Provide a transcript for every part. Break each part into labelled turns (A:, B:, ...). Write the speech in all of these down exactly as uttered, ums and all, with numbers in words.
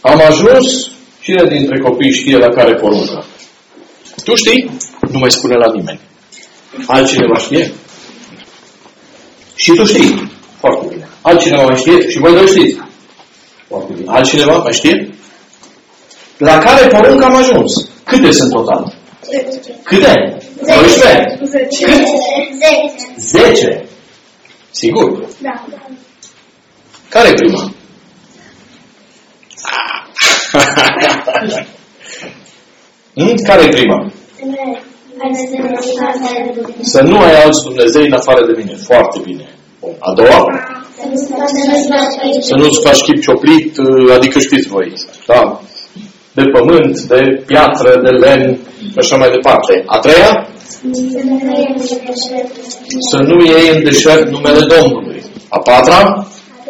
A: Am ajuns, cine dintre copii știe la care poruncă? Tu știi? Nu mai spune la nimeni. Altcineva știe? Și tu știi. Foarte bine. Altcineva mai știe? Și voi doi știți. Foarte bine. Altcineva mai știe? La care poruncă am ajuns? Câte sunt total? Câte? doisprezece. Cât? zece. Sigur?
B: Da.
A: Care e prima? hmm? Care e prima? Să nu ai alți Dumnezei în afară de mine. Foarte bine. Bun. A doua? Să nu-ți faci chip cioplit, adică știți voi. Da? De pământ, de piatră, de lemn și așa mai departe. A treia? Să nu iei în deșert numele Domnului. A patra?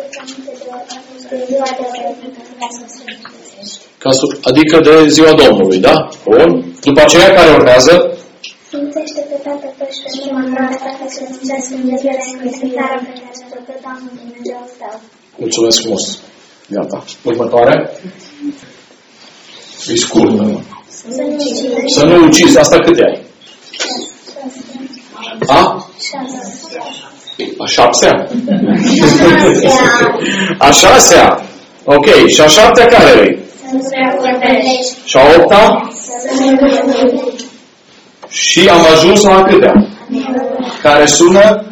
A: Adică de ziua Domnului, da? Bun. După aceea care urmează?
B: Sfințește pe Tatăl tău și pe mama ta, ca să sfințească Dumnezeu Sfântarea pe care ți-a făcut Domnul Dumnezeu tău.
A: Mulțumesc frumos. Gata. Următoarea? E scurt, nu? Să nu ucizi. Asta câte ai? A? A șaptea? A șasea? Ok. Și a șaptea care e? Și a opta? Și am ajuns la câtea? Care sună?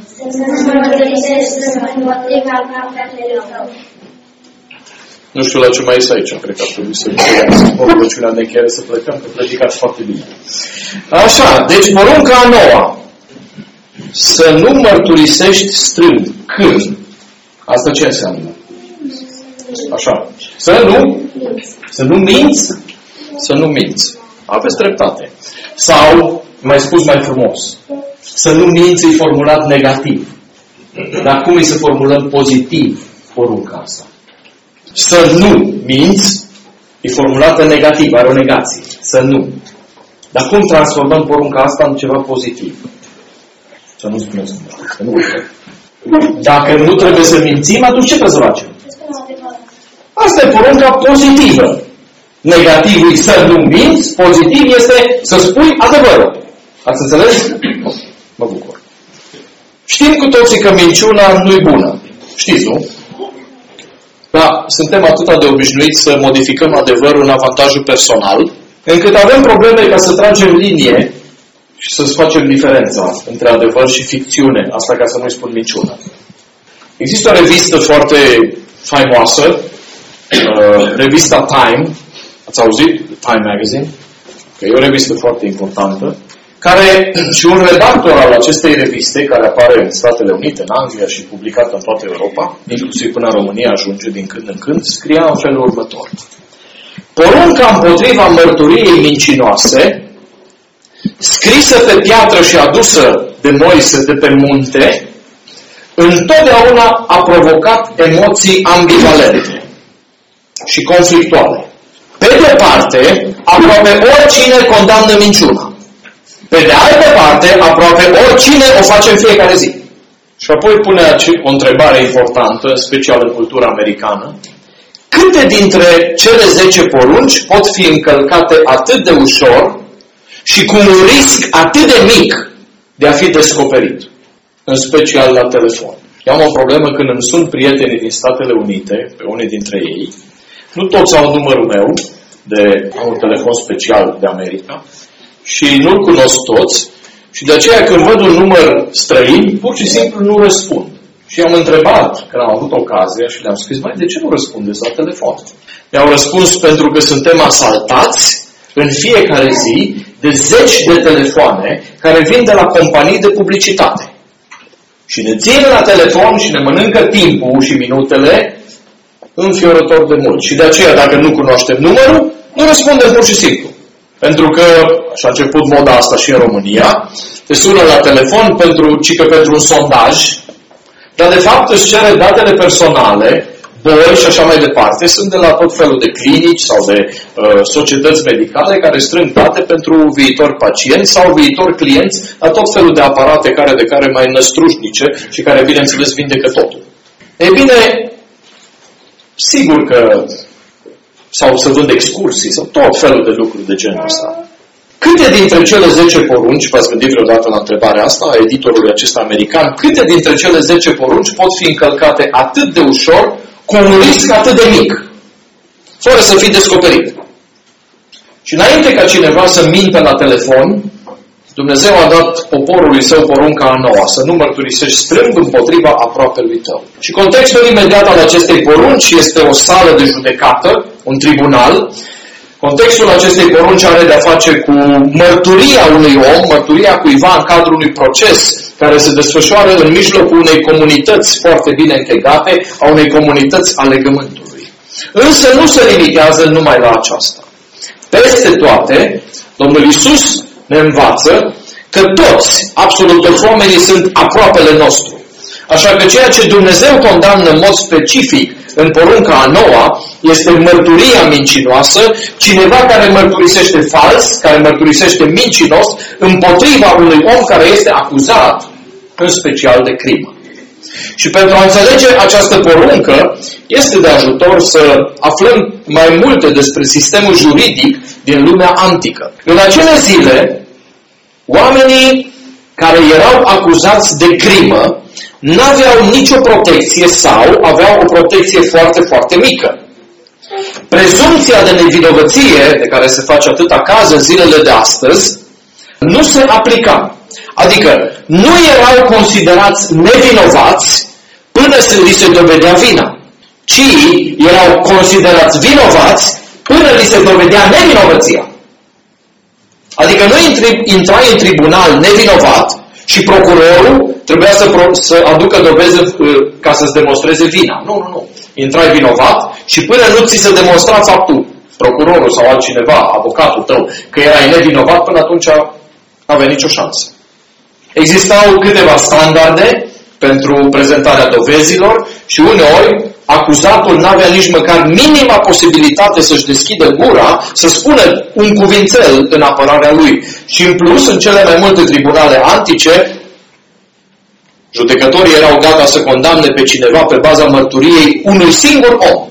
A: Nu știu la ce mai este aici. Cred că ar trebui să vedem rugăciunea de încheiere să plecăm, că predicați foarte bine. Așa, deci porunca a noua. Să nu mărturisești strâmb. Când? Asta ce înseamnă? Așa. Să nu? Să nu minți? Să nu minți. Aveți dreptate. Sau, mai spus mai frumos, să nu minți e formulat negativ. Dar cum e să formulăm pozitiv porunca asta? Să nu minți e formulată negativ, are o negație. Să nu. Dar cum transformăm porunca asta în ceva pozitiv? Să nu spuneți să nu. Dacă nu trebuie să mințim, atunci ce trebuie să facem? Asta e porunca pozitivă. Negativul e să nu minți, pozitiv este să spui adevărul. Ați înțeles? Mă bucur. Știm cu toții că minciuna nu e bună. Știți, nu? Dar suntem atât de obișnuiți să modificăm adevărul în avantajul personal, încât avem probleme ca să tragem linie și să facem diferența între adevăr și ficțiune. Asta ca să nu-i spun minciună. Există o revistă foarte faimoasă, uh, revista Time. Ați auzit? Time Magazine. Că e o revistă foarte importantă, care și un redactor al acestei reviste, care apare în Statele Unite, în Anglia și publicată în toată Europa, inclusiv până în România ajunge din când în când, scria în felul următor. Porunca împotriva mărturiei mincinoase, scrisă pe piatră și adusă de Moise de pe munte, întotdeauna a provocat emoții ambivalente și conflictuale. Pe de parte, aproape oricine condamnă minciuna. Pe de altă parte, aproape oricine o face în fiecare zi. Și apoi pune o întrebare importantă, în special în cultura americană. Câte dintre cele zece porunci pot fi încălcate atât de ușor și cu un risc atât de mic de a fi descoperit? În special la telefon. Eu am o problemă când îmi sun prietenii din Statele Unite, pe unii dintre ei. Nu toți au numărul meu, de, am un telefon special de America, și nu-l cunosc toți, și de aceea când văd un număr străin, pur și simplu nu răspund. Și am întrebat, când am avut ocazia, și le-am scris, mai de ce nu răspundeți la telefon? Mi-au răspuns, pentru că suntem asaltați în fiecare zi de zeci de telefoane care vin de la companii de publicitate. Și ne țin la telefon și ne mănâncă timpul și minutele înfiorător de mult. Și de aceea, dacă nu cunoaștem numărul, nu răspundem pur și simplu. Pentru că, și a început moda asta și în România, te sună la telefon pentru, cică pentru un sondaj, dar de fapt își cere datele personale, boli și așa mai departe, sunt de la tot felul de clinici sau de uh, societăți medicale care strâng date pentru viitori pacienți sau viitori clienți la tot felul de aparate care de care mai năstrușnice și care, bineînțeles, vindecă totul. Ei bine, sigur că sau să vând excursii, sau tot felul de lucruri de genul ăsta. Câte dintre cele zece porunci, v-ați gândit vreodată la întrebarea asta a editorului acesta american, câte dintre cele zece porunci pot fi încălcate atât de ușor, cu un risc atât de mic, fără să fii descoperit? Și înainte ca cineva să mintă la telefon, Dumnezeu a dat poporului său porunca a noua, să nu mărturisești strâmb împotriva aproapelui tău. Și contextul imediat al acestei porunci este o sală de judecată, un tribunal. Contextul acestei porunci are de-a face cu mărturia unui om, mărturia cuiva în cadrul unui proces care se desfășoară în mijlocul unei comunități foarte bine închegate, a unei comunități a legământului. Însă nu se limitează numai la aceasta. Peste toate, Domnul Iisus ne învață că toți, absolut toți oamenii, sunt aproapele nostru. Așa că ceea ce Dumnezeu condamnă în mod specific în porunca a noua este mărturia mincinoasă, cineva care mărturisește fals, care mărturisește mincinos împotriva unui om care este acuzat, în special de crimă. Și pentru a înțelege această poruncă, este de ajutor să aflăm mai multe despre sistemul juridic din lumea antică. În acele zile, oamenii care erau acuzați de crimă n-aveau nicio protecție sau aveau o protecție foarte, foarte mică. Prezumția de nevinovăție, de care se face atâta caz în zilele de astăzi, nu se aplica. Adică nu erau considerați nevinovați până să li se dovedea vina, ci erau considerați vinovați până li se dovedea nevinovăția. Adică nu intrai în tribunal nevinovat și procurorul trebuia să, pro- să aducă dovezi ca să-ți demonstreze vina. Nu, nu, nu. Intrai vinovat și până nu ți se demonstra faptul, procurorul sau altcineva, avocatul tău, că erai nevinovat, până atunci nu avea nicio șansă. Existau câteva standarde pentru prezentarea dovezilor și uneori acuzatul n-avea nici măcar minima posibilitate să-și deschidă gura, să spună un cuvințel în apărarea lui. Și în plus, în cele mai multe tribunale antice, judecătorii erau gata să condamne pe cineva pe baza mărturiei unui singur om.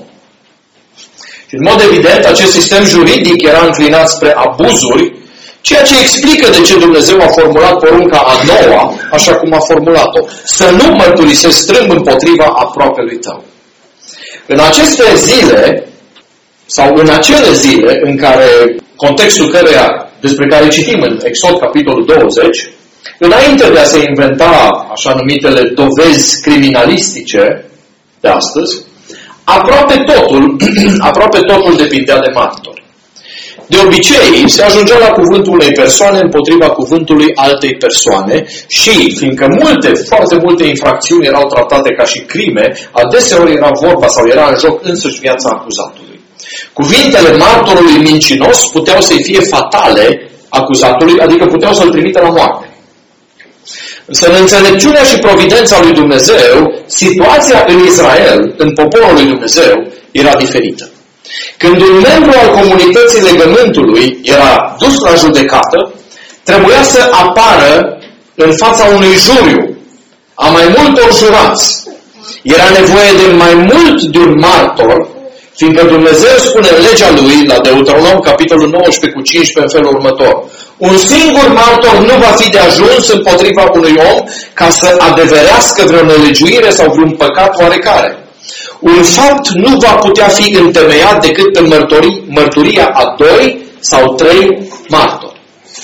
A: Și în mod evident, acest sistem juridic era înclinat spre abuzuri, ceea ce explică de ce Dumnezeu a formulat porunca a noua, așa cum a formulat-o. Să nu mărturisești strâmb împotriva aproapelui tău. În aceste zile, sau în acele zile în care, contextul căreia, despre care citim în Exod, capitolul douăzeci, înainte de a se inventa așa numitele dovezi criminalistice de astăzi, aproape totul, aproape totul depindea de martori. De obicei, se ajungea la cuvântul unei persoane împotriva cuvântului altei persoane și, fiindcă multe, foarte multe infracțiuni erau tratate ca și crime, adeseori era vorba sau era în joc însuși viața acuzatului. Cuvintele martorului mincinos puteau să-i fie fatale acuzatului, adică puteau să-l trimită la moarte. Însă în înțelepciunea și providența lui Dumnezeu, situația în Israel, în poporul lui Dumnezeu, era diferită. Când un membru al comunității legământului era dus la judecată, trebuia să apară în fața unui juriu a mai multor jurați. Era nevoie de mai mult de un martor, fiindcă Dumnezeu spune în legea lui, la Deuteronom, capitolul nouăsprezece cu cincisprezece, în felul următor: un singur martor nu va fi de ajuns împotriva unui om ca să adeverească vreo nelegiuire sau vreun păcat oarecare. Un fapt nu va putea fi întemeiat decât pe mărturii, mărturia a doi sau trei martori.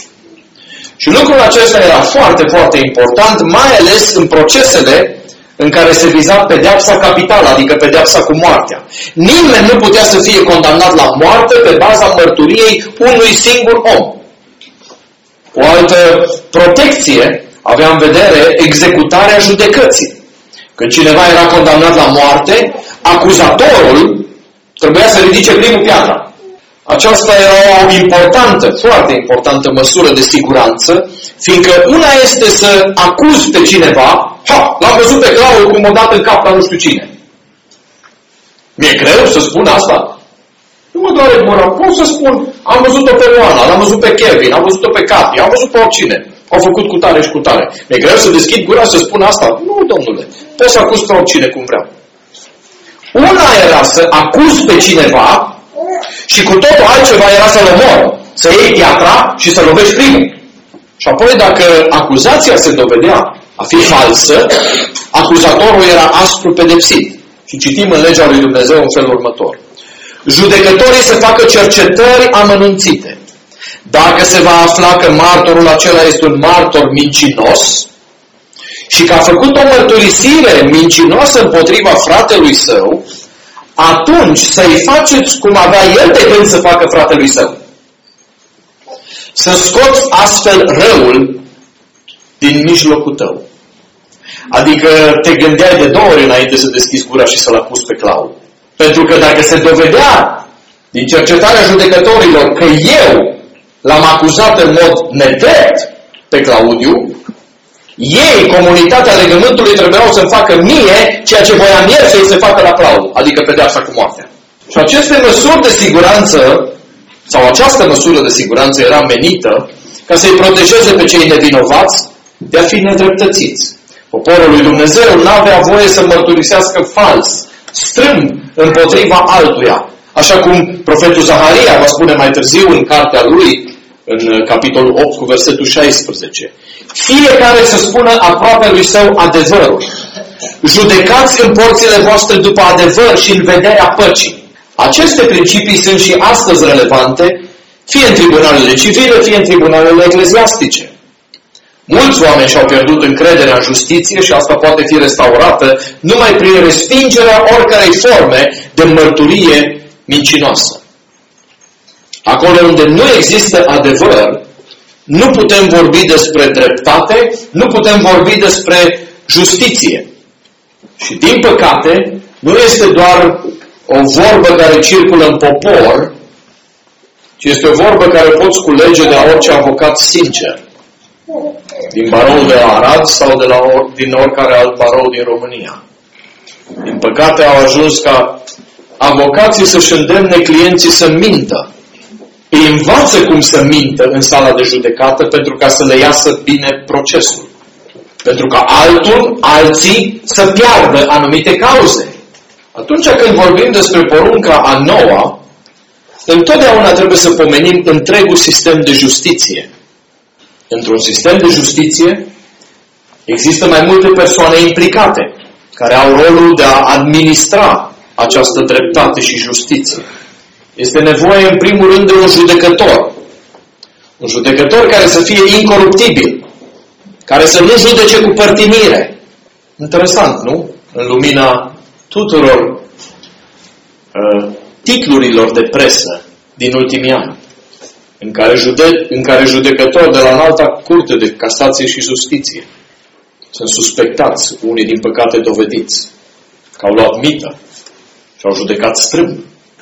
A: Și lucrul acesta era foarte, foarte important, mai ales în procesele în care se viza pedeapsa capitală, adică pedeapsa cu moartea. Nimeni nu putea să fie condamnat la moarte pe baza mărturiei unui singur om. O altă protecție avea în vedere executarea judecății. Când cineva era condamnat la moarte, acuzatorul trebuia să ridice primul piatra. Aceasta era o importantă, foarte importantă măsură de siguranță, fiindcă una este să acuzi pe cineva, ha, l-am văzut pe Claul cum o dat în cap la nu știu cine. Mi-e greu să spun asta? Nu mă doare gura, pot să spun, am văzut-o pe Oana, l-am văzut pe Kevin, am văzut-o pe Cathy, am văzut pe oricine. Au făcut cu tare și cu tare. Mi-e greu să deschid gura să spun asta? Nu, domnule. Poți să acuzi pe oricine cum vreau. Una era să acuzi pe cineva Și cu totul altceva era să-l omori, să iei piatra și să lovești primul. Și apoi dacă acuzația se dovedea a fi falsă, acuzatorul era aspru pedepsit. Și citim în legea lui Dumnezeu în felul următor. Judecătorii să facă cercetări amănunțite. Dacă se va afla că martorul acela este un martor mincinos și că a făcut o mărturisire mincinoasă împotriva fratelui său, atunci să-i faceți cum avea el de gând să facă fratelui său. Să scoți astfel răul din mijlocul tău. Adică te gândeai de două ori înainte să deschizi gura și să-l acuzi pe Claudiu. Pentru că dacă se dovedea din cercetarea judecătorilor că eu l-am acuzat în mod nedrept pe Claudiu, ei, comunitatea legământului, trebuiau să-mi facă mie ceea ce voiam el să-i se facă la Claudiu, adică pedeapsa cu moartea. Și aceste măsuri de siguranță, sau această măsură de siguranță era menită ca să-i protejeze pe cei nevinovați de a fi nedreptățiți. Poporul lui Dumnezeu nu avea voie să mărturisească fals, strâmb împotriva altuia. Așa cum profetul Zaharia va spune mai târziu în cartea lui, în capitolul opt cu versetul șaisprezece. Fiecare să spună aproape lui său adevărul. Judecați în porțile voastre după adevăr și în vederea păcii. Aceste principii sunt și astăzi relevante, fie în tribunalele civile, fie în tribunalele ecleziastice. Mulți oameni și-au pierdut încrederea în justiție și asta poate fi restaurată numai prin respingerea oricărei forme de mărturie mincinoasă. Acolo unde nu există adevăr, nu putem vorbi despre dreptate, nu putem vorbi despre justiție. Și din păcate, nu este doar o vorbă care circulă în popor, ci este o vorbă care poți culege de la orice avocat sincer. Din baroul de la Arad sau de la or, din oricare alt barou din România. Din păcate au ajuns ca avocații să-și îndemne clienții să mintă. Îi învață cum să mintă în sala de judecată pentru ca să le iasă bine procesul. Pentru ca altul, alții să piardă anumite cauze. Atunci când vorbim despre porunca a noua, întotdeauna trebuie să pomenim întregul sistem de justiție. Într-un sistem de justiție există mai multe persoane implicate, care au rolul de a administra această dreptate și justiție. Este nevoie, în primul rând, de un judecător. Un judecător care să fie incoruptibil, care să nu judece cu părtinire. Interesant, nu? În lumina tuturor uh, titlurilor de presă din ultimii ani, în care, jude- în care judecători de la înalta curte de casație și justiție sunt suspectați, unii din păcate dovediți, că au luat mită și au judecat strâmb.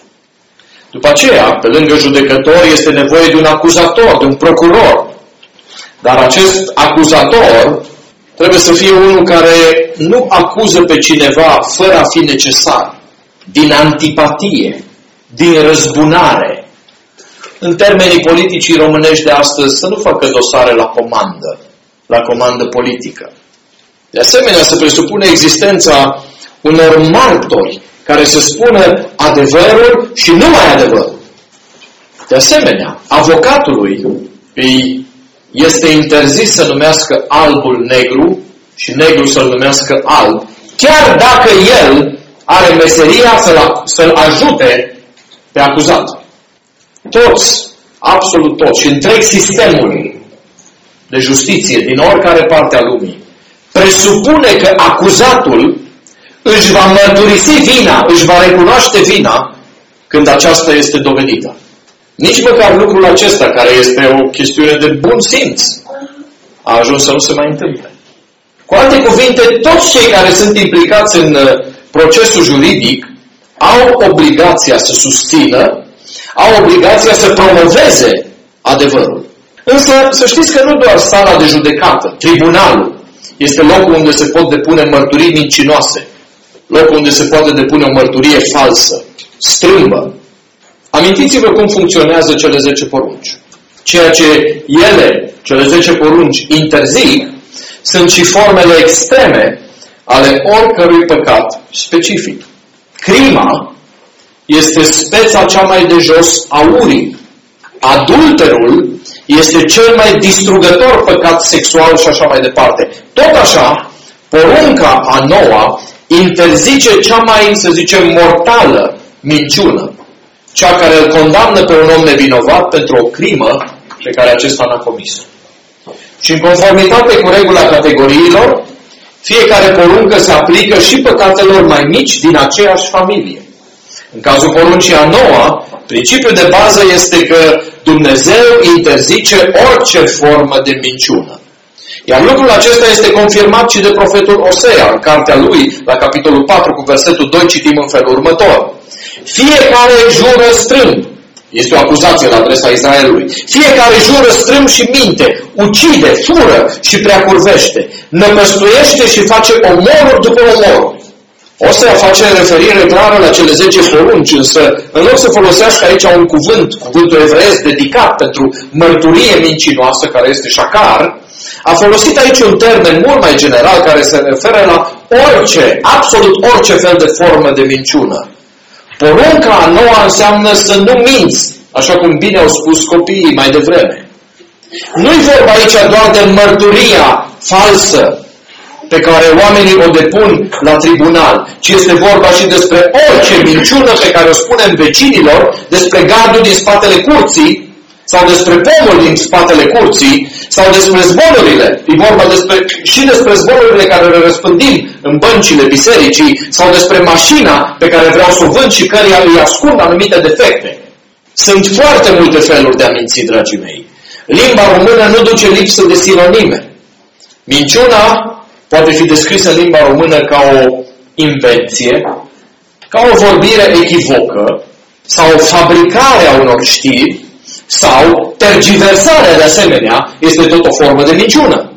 A: După aceea, pe lângă judecător, este nevoie de un acuzator, de un procuror. Dar acest acuzator trebuie să fie unul care nu acuză pe cineva fără a fi necesar, din antipatie, din răzbunare. În termenii politicii românești de astăzi, să nu facă dosare la comandă, la comandă politică. De asemenea, se presupune existența unor martori care să spună adevărul și numai adevărul. De asemenea, avocatului îi este interzis să numească albul negru și negru să-l numească alb, chiar dacă el are meseria să-l, să-l ajute pe acuzat. Toți, absolut toți, și întreg sistemul de justiție din oricare parte a lumii presupune că acuzatul își va mărturisi vina, își va recunoaște vina când aceasta este dovedită. Nici măcar lucrul acesta, care este o chestiune de bun simț, a ajuns să nu se mai întâmple. Cu alte cuvinte, toți cei care sunt implicați în procesul juridic au obligația să susțină, au obligația să promoveze adevărul. Însă, să știți că nu doar sala de judecată, tribunalul, este locul unde se pot depune mărturii mincinoase, locul unde se poate depune o mărturie falsă, strâmbă. Amintiți-vă cum funcționează cele zece porunci. Ceea ce ele, cele zece porunci, interzic, sunt și formele extreme ale oricărui păcat specific. Crima este speța cea mai de jos a urii. Adulterul este cel mai distrugător păcat sexual și așa mai departe. Tot așa, porunca a noua interzice cea mai, să zicem, mortală minciună. Cea care îl condamnă pe un om nevinovat pentru o crimă pe care acesta n-a comis-o. Și în conformitate cu regula categoriilor, fiecare poruncă se aplică și păcatelor mai mici din aceeași familie. În cazul poruncii a noua, principiul de bază este că Dumnezeu interzice orice formă de minciună. Iar lucrul acesta este confirmat și de profetul Osea. În cartea lui, la capitolul patru, cu versetul doi, citim în felul următor. Fiecare jură strâmb. Este o acuzație la adresa Israelului. Fiecare jură strâmb și minte, ucide, fură și preacurvește, năpăstuiește și face omoruri după omoruri. Osea face referire clară la cele zece porunci, însă în loc să folosească aici un cuvânt, cuvântul evreiesc dedicat pentru mărturie mincinoasă, care este șacar, a folosit aici un termen mult mai general care se referă la orice, absolut orice fel de formă de minciună. Porunca a noua înseamnă să nu minți, așa cum bine au spus copiii mai devreme. Nu-i vorba aici doar de mărturia falsă pe care oamenii o depun la tribunal, ci este vorba și despre orice minciună pe care o spunem vecinilor, despre gardul din spatele curții, sau despre pomul din spatele curții, sau despre zborurile. E vorba despre, și despre zborurile care le răspândim în băncile bisericii, sau despre mașina pe care vreau să o vând și căreia îi ascund anumite defecte. Sunt foarte multe feluri de a minți, dragii mei. Limba română nu duce lipsă de sinonime. Minciuna poate fi descrisă în limba română ca o invenție, ca o vorbire echivocă, sau fabricarea unor știri, sau tergiversarea de asemenea este tot o formă de minciună.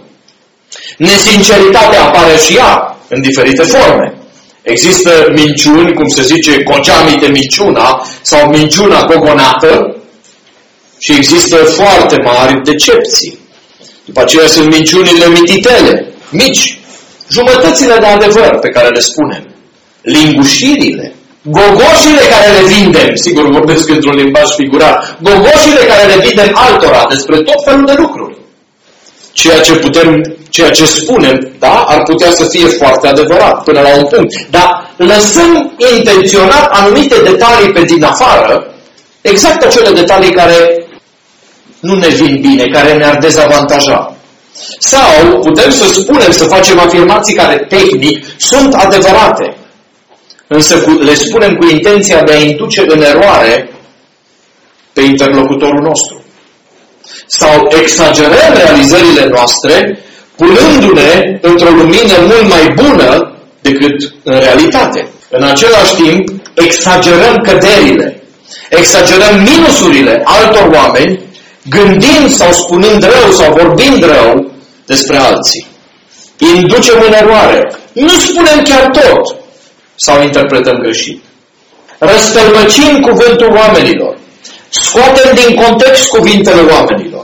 A: Nesinceritatea apare și ea în diferite forme. Există minciuni, cum se zice, cogeamite minciuna sau minciuna gogonată și există foarte mari decepții. După aceea sunt minciunile mititele, mici, jumătățile de adevăr pe care le spunem, lingușirile, gogoșile care le vindem, sigur vorbesc într-un limbaj figurat, gogoșile care le vindem altora despre tot felul de lucruri. Ceea ce putem, ceea ce spunem, da, ar putea să fie foarte adevărat până la un punct, dar lăsăm intenționat anumite detalii pe din afară, exact acele detalii care nu ne vin bine, care ne-ar dezavantaja. Sau putem să spunem, să facem afirmații care tehnic sunt adevărate, însă le spunem cu intenția de a induce în eroare pe interlocutorul nostru. Sau exagerăm realizările noastre, punându-ne într-o lumină mult mai bună decât în realitate. În același timp, exagerăm căderile, exagerăm minusurile altor oameni, gândind sau spunând rău sau vorbind rău despre alții. Inducem în eroare. Nu spunem chiar tot sau interpretăm greșit. Răstălmăcim cuvântul oamenilor. Scoatem din context cuvintele oamenilor.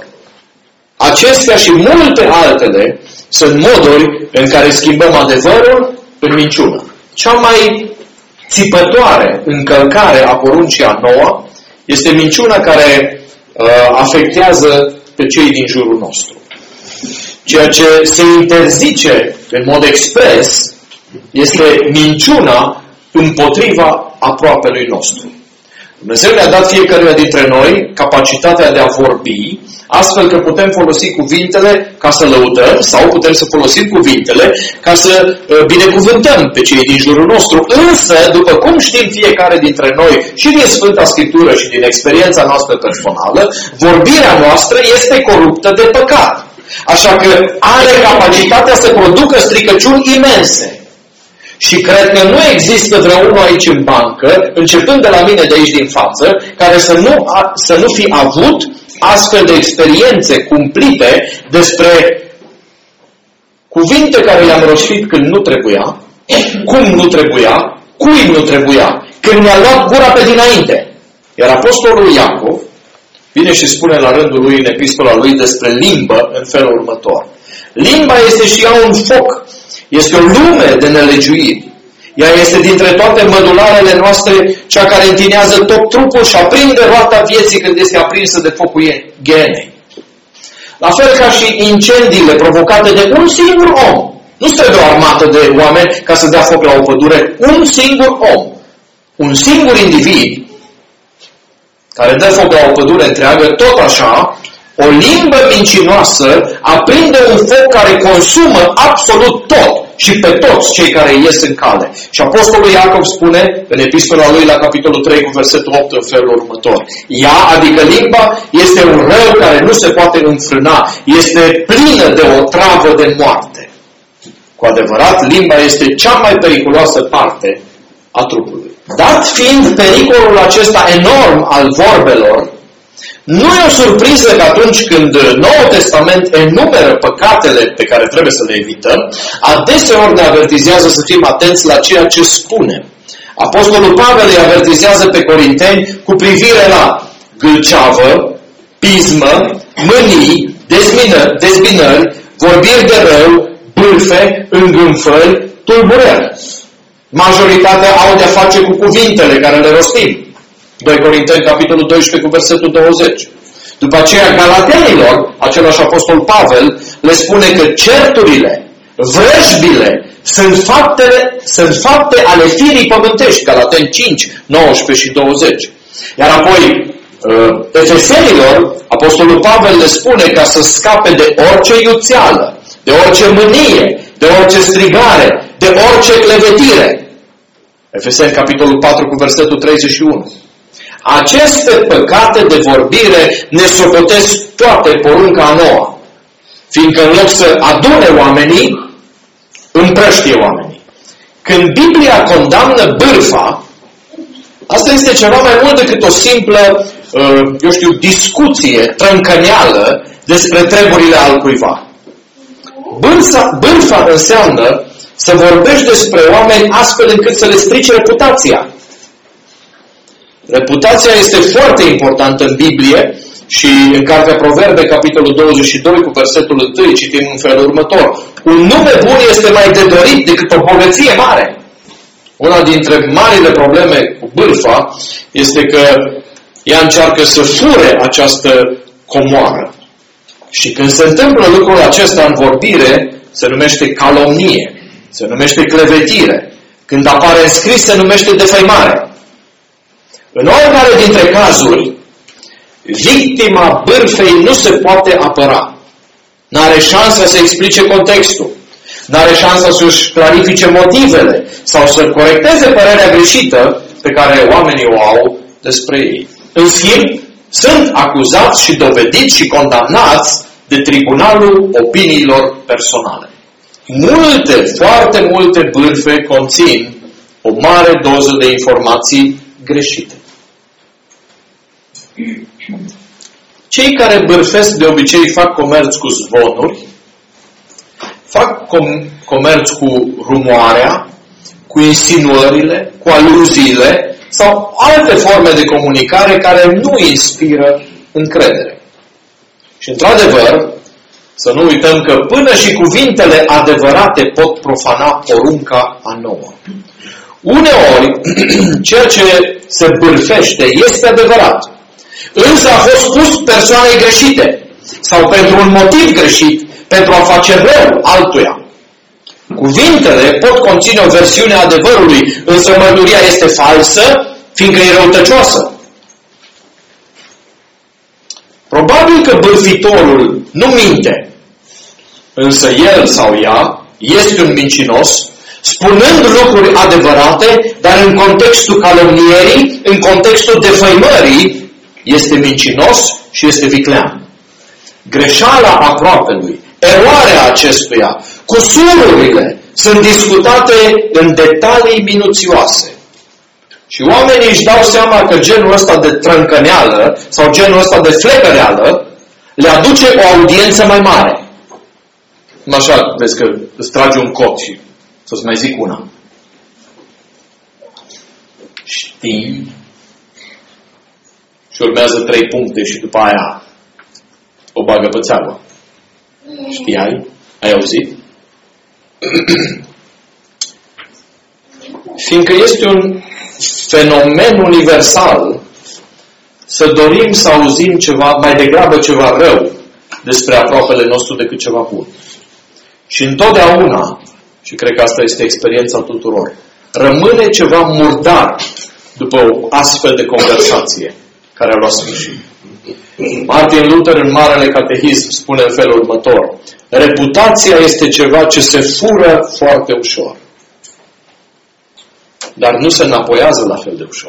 A: Acestea și multe altele sunt moduri în care schimbăm adevărul în minciună. Cea mai țipătoare încălcare a poruncii a noua este minciuna care uh, afectează pe cei din jurul nostru. Ceea ce se interzice în mod expres este minciuna împotriva aproapelui nostru. Dumnezeu ne-a dat fiecăruia dintre noi capacitatea de a vorbi, astfel că putem folosi cuvintele ca să lăudăm sau putem să folosim cuvintele ca să binecuvântăm pe cei din jurul nostru. Însă, după cum știm fiecare dintre noi și din Sfânta Scriptură și din experiența noastră personală, vorbirea noastră este coruptă de păcat. Așa că are capacitatea să producă stricăciuni imense. Și cred că nu există vreunul aici în bancă, începând de la mine de aici din față, care să nu, a, să nu fi avut astfel de experiențe cumplite despre cuvinte care le-am rostit când nu trebuia, cum nu trebuia, cui nu trebuia, când ne-a luat gura pe dinainte. Iar Apostolul Iacov vine și spune la rândul lui în epistola lui despre limbă în felul următor. Limba este și ea un foc. Este o lume de nelegiuiri. Ea este dintre toate mădularele noastre cea care întinează tot trupul și aprinde roata vieții când este aprinsă de focul ghenei. La fel ca și incendiile provocate de un singur om. Nu trebuie o armată de oameni ca să dea foc la o pădure. Un singur om. Un singur individ care dă foc la o pădure întreagă, tot așa, o limbă mincinoasă aprinde un foc care consumă absolut tot și pe toți cei care ies în cale. Și Apostolul Iacov spune în epistola lui la capitolul trei cu versetul opt în felul următor. Ea, adică limba, este un rău care nu se poate înfrâna. Este plină de o travă de moarte. Cu adevărat, limba este cea mai periculoasă parte a trupului. Dat fiind pericolul acesta enorm al vorbelor, nu e o surpriză că atunci când Noul Testament enumeră păcatele pe care trebuie să le evităm, adeseori ne avertizează să fim atenți la ceea ce spunem. Apostolul Pavel îi avertizează pe corinteni cu privire la gâlceavă, pismă, mânii, dezbinări, dezbinări vorbiri de rău, bâlfe, îngânfări, tulburări. Majoritatea au de-a face cu cuvintele care le rostim. doi Corinteni, capitolul doisprezece, cu versetul douăzeci. După aceea, Galatenilor, același apostol Pavel, le spune că certurile, vrăjbile, sunt, faptele, sunt fapte ale firii pământești. Galateni cinci, nouăsprezece și douăzeci. Iar apoi, Efesenilor, apostolul Pavel le spune ca să scape de orice iuțeală, de orice mânie, de orice strigare, de orice clevetire. Efeseni, capitolul patru, cu versetul treizeci și unu. Aceste păcate de vorbire ne socotesc toate porunca a noua, fiindcă în loc să adune oamenii, împrăștie oamenii. Când Biblia condamnă bârfa, asta este ceva mai mult decât o simplă, eu știu, discuție trâncăneală despre treburile altcuiva. Bârfa, bârfa înseamnă să vorbești despre oameni astfel încât să le strici reputația. Reputația este foarte importantă în Biblie și în Cartea Proverbe, capitolul douăzeci și doi, cu versetul unu, citim în felul următor. Un nume bun este mai de dorit decât o bogăție mare. Una dintre marile probleme cu bârfa este că ea încearcă să fure această comoară. Și când se întâmplă lucrul acesta în vorbire, se numește calomnie, se numește clevetire. Când apare în scris, se numește defăimare. În oricare dintre cazuri, victima bârfei nu se poate apăra. N-are șansa să explice contextul. N-are șansa să-și clarifice motivele sau să corecteze părerea greșită pe care oamenii o au despre ei. În schimb, sunt acuzați și dovediți și condamnați de tribunalul opiniilor personale. Multe, foarte multe bârfe conțin o mare doză de informații greșite. Cei care bârfesc de obicei fac comerț cu zvonuri, fac com- comerț cu rumoarea, cu insinuările, cu aluziile sau alte forme de comunicare care nu inspiră încredere. Și într-adevăr, să nu uităm că până și cuvintele adevărate pot profana porunca a nouă. Uneori, ceea ce se bârfește este adevărat, însă a fost spus persoanei greșite sau pentru un motiv greșit, pentru a face rău altuia. Cuvintele pot conține o versiune a adevărului, însă mărturia este falsă, fiindcă e răutăcioasă. Probabil că bârfitorul nu minte, însă el sau ea este un mincinos, spunând lucruri adevărate, dar în contextul calomnierii, în contextul defăimării, este mincinos și este viclean. Greșeala aproapelui, eroarea acestuia, cusururile sunt discutate în detalii minuțioase. Și oamenii își dau seama că genul ăsta de trâncăneală sau genul ăsta de flecăreală le aduce o audiență mai mare. Nu așa, vezi că îți trage un cot și să-ți mai zic una. Știi? Și urmează trei puncte și după aia o bagă pe țeavă. Știai? Ai auzit? Fiindcă este un fenomen universal să dorim să auzim ceva, mai degrabă ceva rău despre aproapele nostru decât ceva bun. Și întotdeauna, și cred că asta este experiența tuturor, rămâne ceva murdar după o astfel de conversație care a luat sfârșit. Martin Luther în Marele Catehism spune în felul următor: reputația este ceva ce se fură foarte ușor, dar nu se înapoiază la fel de ușor.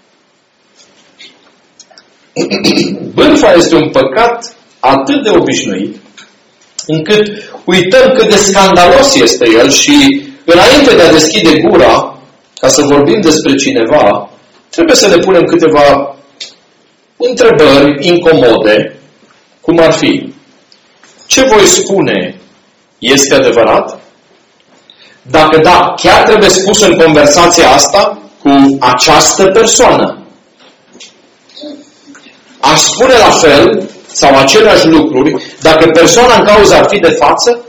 A: Bârfa este un păcat atât de obișnuit, încât uităm cât de scandalos este el și înainte de a deschide gura ca să vorbim despre cineva, trebuie să ne punem câteva întrebări incomode, cum ar fi: ce voi spune este adevărat? Dacă da, chiar trebuie spus în conversația asta cu această persoană? Aș spune la fel sau aceleași lucruri dacă persoana în cauză ar fi de față?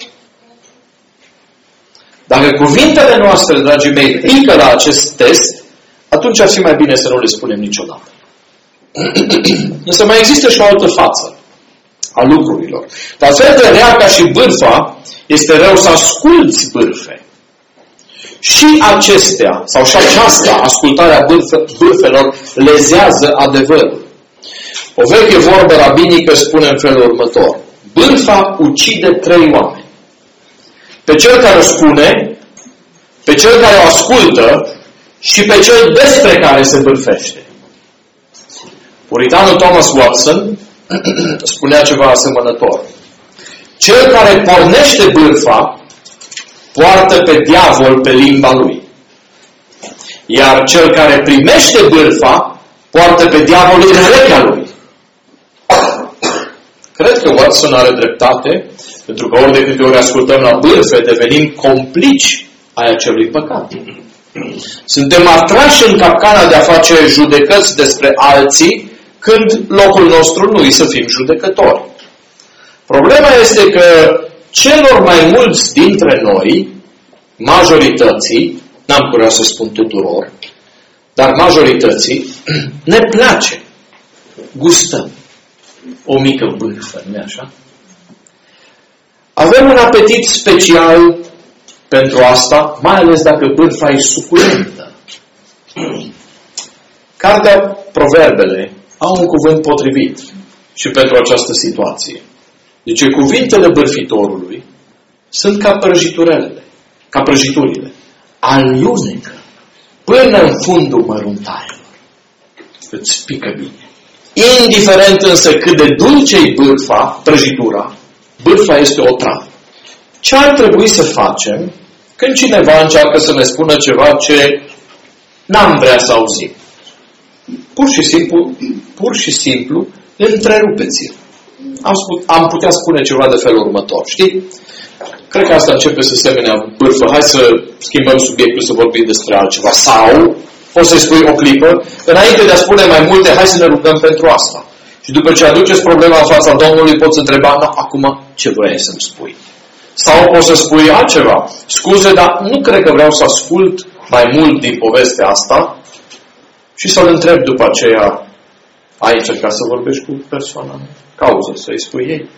A: Dacă cuvintele noastre, dragii mei, pică la acest test, atunci ar fi mai bine să nu le spunem niciodată. Însă mai există și o altă față a lucrurilor. La fel de rea ca și bârfa, este rău să asculți bârfe. Și acestea, sau și aceasta, ascultarea bârfelor, lezează adevărul. O veche vorbă rabinică spune în felul următor: bârfa ucide trei oameni. Pe cel care o spune, pe cel care o ascultă și pe cel despre care se bârfește. Puritanul Thomas Watson spunea ceva asemănător: cel care pornește bârfa poartă pe diavol pe limba lui, iar cel care primește bârfa poartă pe diavol în urechea lui. Cred că Watson are dreptate, pentru că ori de câte ori ascultăm la bârfe, devenim complici ai acelui păcat. Suntem atrași în capcana de a face judecăți despre alții, când locul nostru nu e să fim judecători. Problema este că celor mai mulți dintre noi, majorității, n-am curat să spun tuturor, dar majorității, ne place, gustăm o mică bârfă, nu-i așa? Avem un apetit special pentru asta, mai ales dacă bârfa e suculentă. Cartea Proverbele au un cuvânt potrivit și pentru această situație. Deci cuvintele bârfitorului sunt ca prăjiturele, ca prăjiturile. Alunecă până în fundul măruntaielor. Îți pică bine. Indiferent însă cât de dulce-i bârfa, prăjitura, bârfa este o travă. Ce ar trebui să facem când cineva încearcă să ne spună ceva ce n-am vrea să auzim? Pur și simplu, pur și simplu, întrerupeți-l. Am, am putea spune ceva de felul următor, știi? Cred că asta începe să semene bârfă. Hai să schimbăm subiectul, să vorbim despre altceva. Sau, poți să-i spui o clipă, înainte de a spune mai multe, hai să ne rugăm pentru asta. Și după ce aduceți problema în fața Domnului, poți întreba, da, acum ce vrei să-mi spui? Sau poți să spui altceva. Scuze, dar nu cred că vreau să ascult mai mult din povestea asta și să-l întreb după aceea, ai încercat să vorbești cu persoana în cauză, să-i spui ei.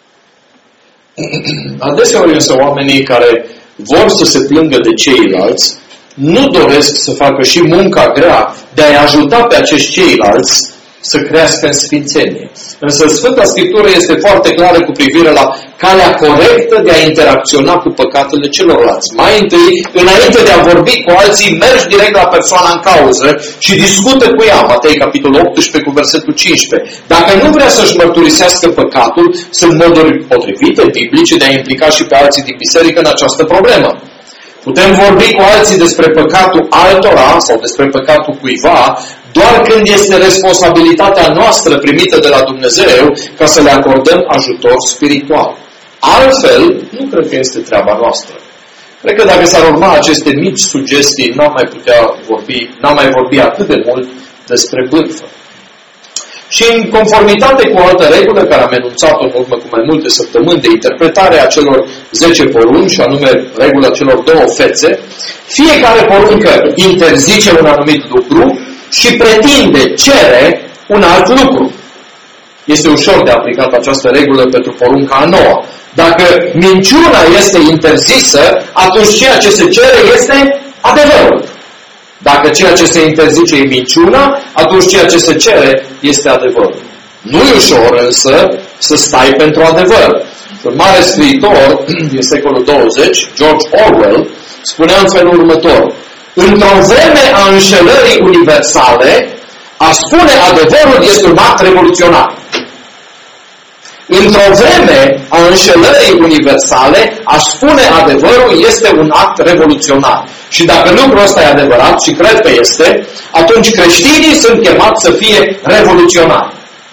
A: Adeseori însă oamenii care vor să se plângă de ceilalți nu doresc să facă și munca grea de a-i ajuta pe acești ceilalți să crească în sfințenie. Însă Sfânta Scriptură este foarte clară cu privire la calea corectă de a interacționa cu păcatele celorlalți. Mai întâi, înainte de a vorbi cu alții, mergi direct la persoana în cauză și discută cu ea. Matei, capitolul optsprezece, cu versetul cincisprezece. Dacă nu vrea să-și mărturisească păcatul, sunt moduri potrivite, biblice, de a implica și pe alții din biserică în această problemă. Putem vorbi cu alții despre păcatul altora sau despre păcatul cuiva doar când este responsabilitatea noastră primită de la Dumnezeu ca să le acordăm ajutor spiritual. Altfel, nu cred că este treaba noastră. Cred că dacă s-ar urma aceste mici sugestii, n-am mai putea vorbi, n-am mai vorbi atât de mult despre bârfă. Și în conformitate cu o altă regulă, care am enunțat-o în urmă cu mai multe săptămâni, de interpretare a celor zece porunci, și anume regula celor două fețe, fiecare poruncă interzice un anumit lucru și pretinde, cere un alt lucru. Este ușor de aplicat această regulă pentru porunca a noua. Dacă minciuna este interzisă, atunci ceea ce se cere este adevărul. Dacă ceea ce se interzice e minciuna, atunci ceea ce se cere este adevărul. Nu e ușor însă să stai pentru adevăr. Un mare scriitor din secolul douăzeci, George Orwell, spunea în felul următor: într-o vreme a înșelării universale, a spune adevărul este un act revoluționar. Într-o vreme a înșelării universale, a spune adevărul este un act revoluționar. Și dacă lucrul ăsta e adevărat, și cred că este, atunci creștinii sunt chemați să fie revoluționari.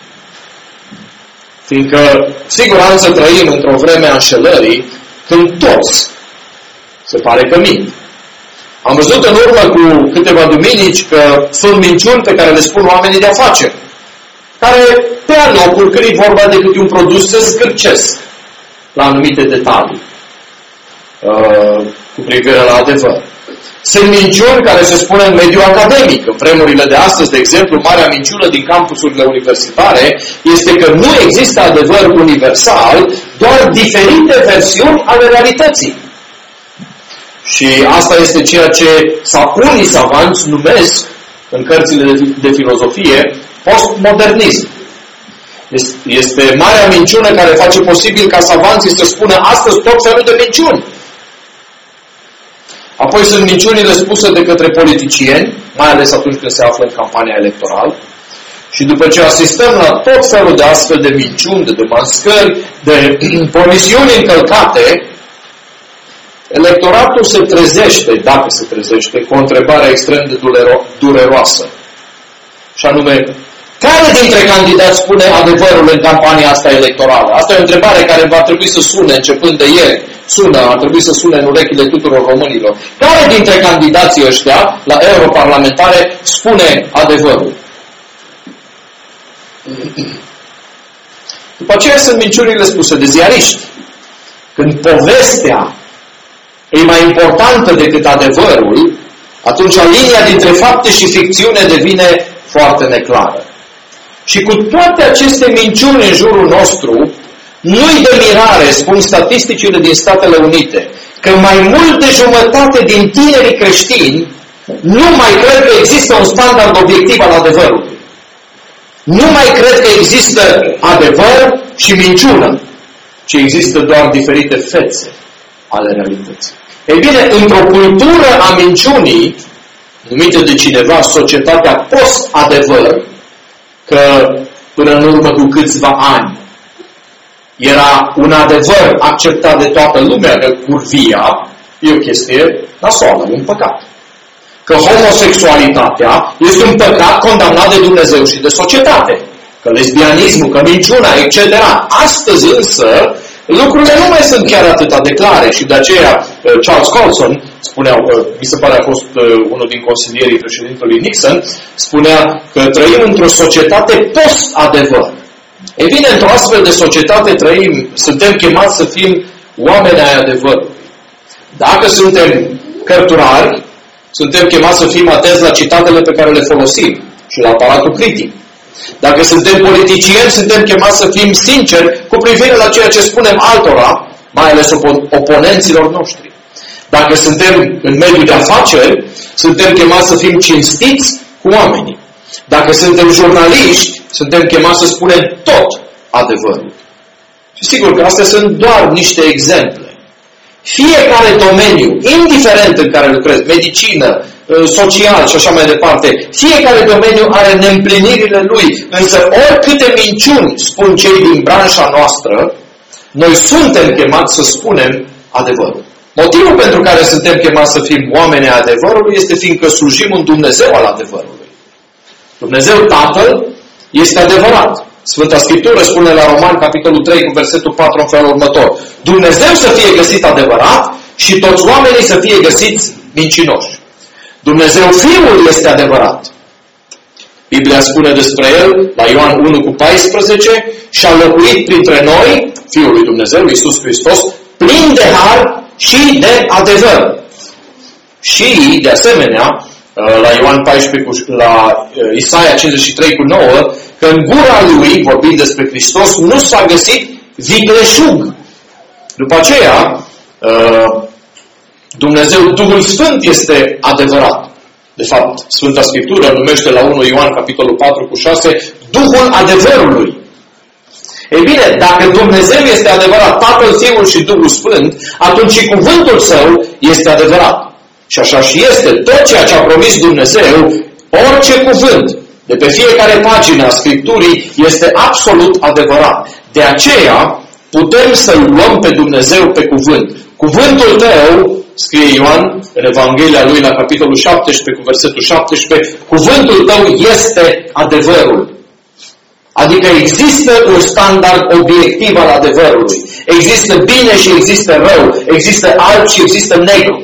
A: Fiindcă, siguranță, trăim într-o vreme a înșelării când toți se pare că mint. Am văzut în urmă cu câteva duminici că sunt minciuni pe care le spun oamenii de afaceri, care pe locuri, când e vorba de câte un produs, se zgârcesc la anumite detalii uh, cu privire la adevăr. Sunt minciuni care se spune în mediul academic. În vremurile de astăzi, de exemplu, marea minciună din campusurile universitare este că nu există adevăr universal, doar diferite versiuni ale realității. Și asta este ceea ce unii savanți numesc în cărțile de filozofie postmodernism. Este marea minciună care face posibil ca savanții să spună astăzi tot felul de minciuni. Apoi sunt minciunile spuse de către politicieni, mai ales atunci când se află în campania electorală. Și după ce asistăm la tot felul de astfel de minciuni, de demascări, de promisiuni încălcate, electoratul se trezește, dacă se trezește, cu o întrebare extrem de durero- dureroasă. Și anume, care dintre candidați spune adevărul în campania asta electorală? Asta e o întrebare care va trebui să sune începând de ieri. Sună, ar trebui să sune în urechile tuturor românilor. Care dintre candidații ăștia la europarlamentare spune adevărul? După aceea sunt minciunile spuse de ziariști. Când povestea e mai importantă decât adevărul, atunci linia dintre fapte și ficțiune devine foarte neclară. Și cu toate aceste minciuni în jurul nostru, nu-i de mirare, spun statisticile din Statele Unite, că mai mult de jumătate din tinerii creștini nu mai cred că există un standard obiectiv al adevărului. Nu mai cred că există adevăr și minciună, ci există doar diferite fețe ale realității. Ei bine, într-o cultură a minciunii, numită de cineva societatea post-adevăr, că până în urmă cu câțiva ani era un adevăr acceptat de toată lumea, că curvia e o chestie nasoală, un păcat. Că homosexualitatea este un păcat condamnat de Dumnezeu și de societate. Că lesbianismul, că minciuna, et cetera. Astăzi însă, lucrurile nu mai sunt chiar atât de clare și de aceea Charles Colson spunea, mi se pare a fost unul din consilierii președintelui Nixon, spunea că trăim într-o societate post-adevăr. Ei bine, într-o astfel de societate trăim, suntem chemați să fim oameni ai adevărului. Dacă suntem cărturari, suntem chemați să fim atenți la citatele pe care le folosim și la aparatul critic. Dacă suntem politicieni, suntem chemați să fim sinceri cu privire la ceea ce spunem altora, mai ales opon- oponenților noștri. Dacă suntem în mediul de afaceri, suntem chemați să fim cinstiți cu oamenii. Dacă suntem jurnaliști, suntem chemați să spunem tot adevărul. Și sigur că astea sunt doar niște exemple. Fiecare domeniu, indiferent în care lucrezi, medicină, social și așa mai departe, fiecare domeniu are neîmplinirile lui. Însă oricâte minciuni spun cei din branșa noastră, noi suntem chemați să spunem adevărul. Motivul pentru care suntem chemați să fim oameni ai adevărului este fiindcă slujim un Dumnezeu al adevărului. Dumnezeu Tatăl este adevărat. Sfânta Scriptură spune la Romani, capitolul trei, cu versetul patru, în felul următor. Dumnezeu să fie găsit adevărat și toți oamenii să fie găsiți mincinoși. Dumnezeu Fiul este adevărat. Biblia spune despre el, la Ioan unu cu paisprezece, și a locuit printre noi, Fiul lui Dumnezeu, Iisus Hristos, plin de har și de adevăr. Și, de asemenea, la Ioan paisprezece, la Isaia cincizeci și trei cu nouă, că în gura lui, vorbind despre Hristos, nu s-a găsit vicleșug. După aceea, Dumnezeu, Duhul Sfânt este adevărat. De fapt, Sfânta Scriptură numește la unu Ioan, capitolul patru cu șase, Duhul adevărului. Ei bine, dacă Dumnezeu este adevărat, Tatăl, Fiul și Duhul Sfânt, atunci și cuvântul Său este adevărat. Și așa și este. Tot ceea ce a promis Dumnezeu, orice cuvânt de pe fiecare pagină a Scripturii este absolut adevărat. De aceea putem să-L luăm pe Dumnezeu pe cuvânt. Cuvântul tău, scrie Ioan în Evanghelia lui la capitolul șaptesprezece cu versetul șaptesprezece, cuvântul tău este adevărul. Adică există un standard obiectiv al adevărului. Există bine și există rău. Există alb și există negru.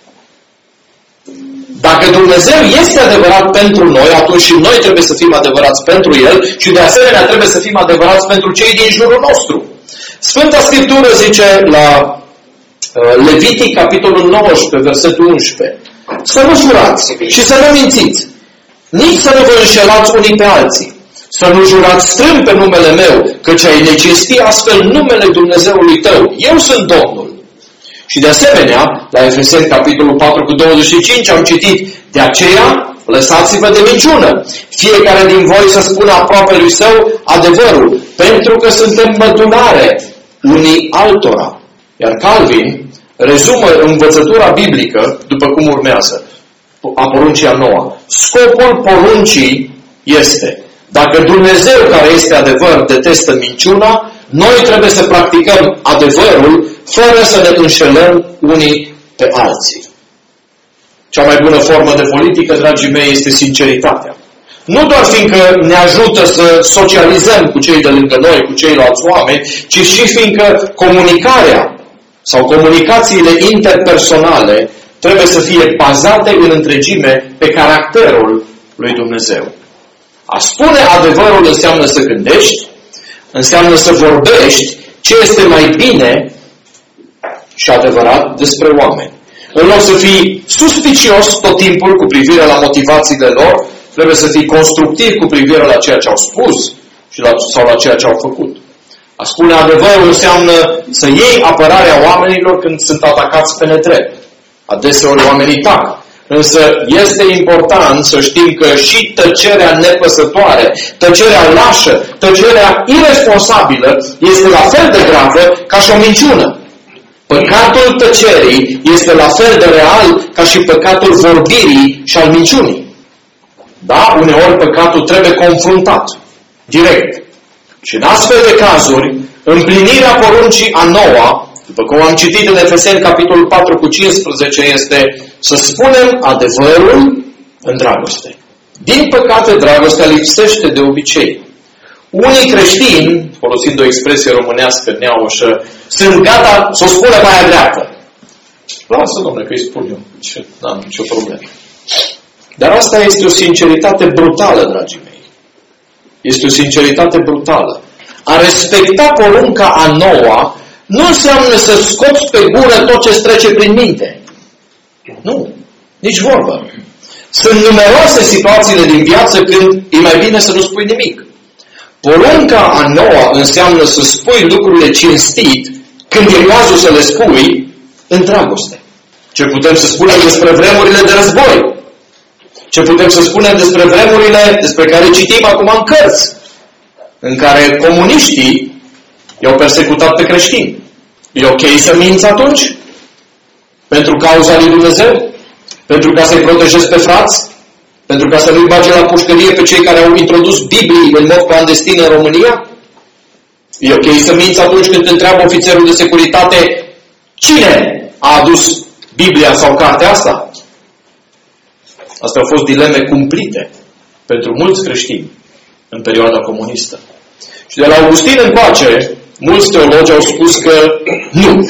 A: Dacă Dumnezeu este adevărat pentru noi, atunci și noi trebuie să fim adevărați pentru El și de asemenea trebuie să fim adevărați pentru cei din jurul nostru. Sfânta Scriptură zice la Levitic, capitolul nouăsprezece, versetul unsprezece, să nu jurați și să nu mințiți, nici să nu vă înșelați unii pe alții, să nu jurați strâmb pe numele meu, căci ai necinsti astfel numele Dumnezeului tău. Eu sunt Domnul. Și de asemenea, la Efeseni, capitolul patru cu douăzeci și cinci, am citit, de aceea, lăsați-vă de minciună. Fiecare din voi să spună aproape lui său adevărul, pentru că suntem mădunare unii altora. Iar Calvin rezumă învățătura biblică după cum urmează, a poruncii a noua. Scopul poruncii este, dacă Dumnezeu care este adevăr detestă minciuna, noi trebuie să practicăm adevărul fără să ne înșelăm unii pe alții. Cea mai bună formă de politică, dragii mei, este sinceritatea. Nu doar fiindcă ne ajută să socializăm cu cei de lângă noi, cu ceilalți oameni, ci și fiindcă comunicarea sau comunicațiile interpersonale trebuie să fie bazate în întregime pe caracterul lui Dumnezeu. A spune adevărul înseamnă să gândești, înseamnă să vorbești ce este mai bine și adevărat despre oameni. În loc să fii suspicios tot timpul cu privire la motivațiile lor, trebuie să fii constructiv cu privire la ceea ce au spus și la, sau la ceea ce au făcut. A spune adevărul înseamnă să iei apărarea oamenilor când sunt atacați pe nedrept. Adeseori oamenii tac. Însă este important să știm că și tăcerea nepăsătoare, tăcerea lașă, tăcerea irresponsabilă este la fel de gravă ca și o minciună. Păcatul tăcerii este la fel de real ca și păcatul vorbirii și al minciunii. Da? Uneori păcatul trebuie confruntat, direct. Și în astfel de cazuri, împlinirea poruncii a noua, după cum am citit în Efeseni, capitolul patru cu cincisprezece, este să spunem adevărul în dragoste. Din păcate, dragostea lipsește de obicei. Unii creștini, folosind o expresie românească neaușă, sunt gata să o spună mai dreaptă. Lasă, domnule, că îi spun eu. N-am nicio problemă. Dar asta este o sinceritate brutală, dragii mei. Este o sinceritate brutală. A respecta porunca a noua nu înseamnă să scoți pe gură tot ce trece prin minte. Nu. Nici vorbă. Sunt numeroase situațiile din viață când e mai bine să nu spui nimic. Porunca a noua înseamnă să spui lucrurile cinstit când e cazul să le spui în dragoste. Ce putem să spunem despre vremurile de război? Ce putem să spunem despre vremurile despre care citim acum în cărți, în care comuniștii i-au persecutat pe creștini? E ok să minți atunci? Pentru cauza lui Dumnezeu? Pentru ca să-i protejezi pe frați? Pentru ca să nu-i bage la pușcărie pe cei care au introdus Biblii în mod clandestin în România? E ok să minți atunci când te întreabă ofițerul de securitate cine a adus Biblia sau cartea asta? Astea au fost dileme cumplite pentru mulți creștini în perioada comunistă. Și de la Augustin încoace, mulți teologi au spus că nu.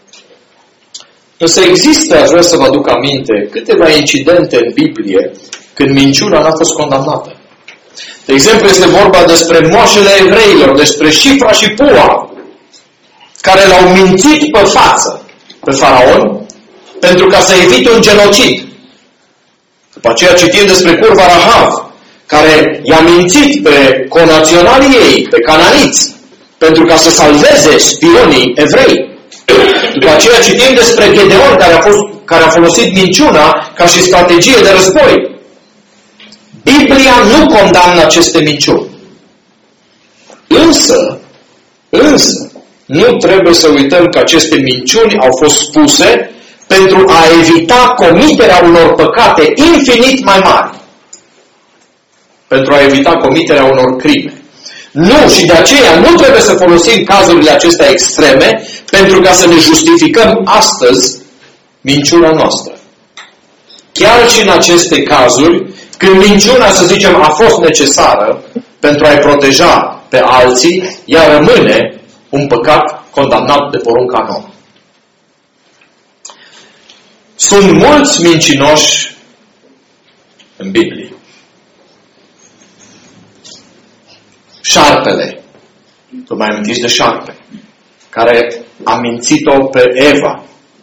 A: Însă există, aș vrea să vă aduc aminte, câteva incidente în Biblie când minciuna n-a fost condamnată. De exemplu, este vorba despre moașele evreilor, despre Șifra și Pua, care l-au mințit pe față pe faraon pentru ca să evite un genocid. După aceea citim despre curva Rahav, care i-a mințit pe conaționalii ei, pe cananiți, pentru ca să salveze spionii evrei. După aceea citim despre Gedeon, care a, fost, care a folosit minciuna ca și strategie de război. Biblia nu condamnă aceste minciuni. Însă, însă, nu trebuie să uităm că aceste minciuni au fost spuse pentru a evita comiterea unor păcate infinit mai mari. Pentru a evita comiterea unor crime. Nu, și de aceea nu trebuie să folosim cazurile acestea extreme pentru ca să ne justificăm astăzi minciuna noastră. Chiar și în aceste cazuri, când minciuna, să zicem, a fost necesară pentru a-i proteja pe alții, ea rămâne un păcat condamnat de porunca nouă. Sunt mulți mincinoși în Biblie. Șarpele, vă mai amintiți de șarpe, care a mințit-o pe Eva.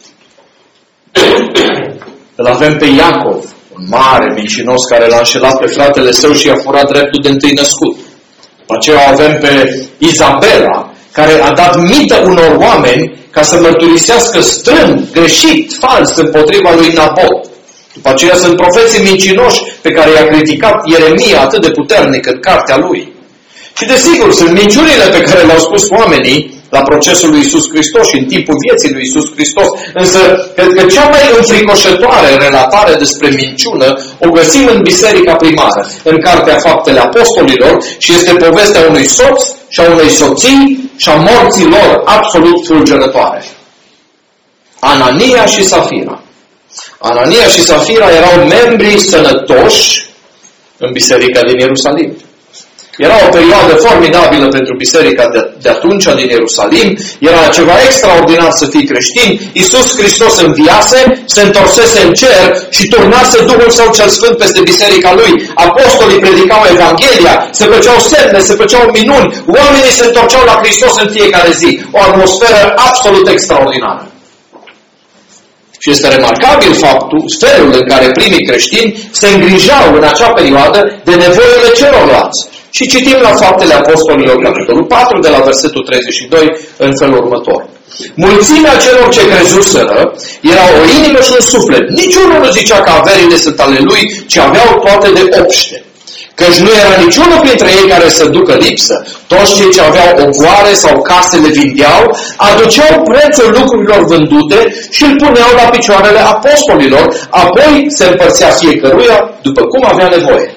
A: Îl avem pe Iacov, un mare mincinos care l-a înșelat pe fratele său și i-a furat dreptul de întâi născut. După aceea o avem pe Izabela, care a dat mită unor oameni ca să mărturisească strâmb, greșit, fals împotriva lui Nabot. După aceea sunt profeții mincinoși pe care i-a criticat Ieremia atât de puternic în cartea lui. Și desigur, sunt minciunile pe care le-au spus oamenii la procesul lui Iisus Hristos și în timpul vieții lui Iisus Hristos. Însă, cred că cea mai înfricoșătoare relatare despre minciună o găsim în biserica primară, în Cartea Faptele Apostolilor, și este povestea unui soț și a unei soții și a morții lor absolut fulgerătoare. Anania și Safira. Anania și Safira erau membri sănătoși în biserica din Ierusalim. Era o perioadă formidabilă pentru biserica de, de atunci din Ierusalim. Era ceva extraordinar să fii creștin. Iisus Hristos înviase, se întorsese în cer și turnase Duhul Său cel Sfânt peste biserica Lui. Apostolii predicau Evanghelia, se făceau semne, se făceau minuni. Oamenii se întorceau la Hristos în fiecare zi. O atmosferă absolut extraordinară. Și este remarcabil faptul, felul în care primii creștini se îngrijau în acea perioadă de nevoile celorlalți. Și citim la Faptele Apostolilor, capitolul patru, de la versetul treizeci și doi, în felul următor. Mulțimea celor ce crezuseră erau o inimă și un suflet. Niciunul nu zicea că averile sunt ale lui, ci aveau toate de obște. Căci nu era niciunul printre ei care să ducă lipsă. Toți cei ce aveau ogoare sau case le vindeau, aduceau prețul lucrurilor vândute și îl puneau la picioarele apostolilor, apoi se împărțea fiecăruia după cum avea nevoie.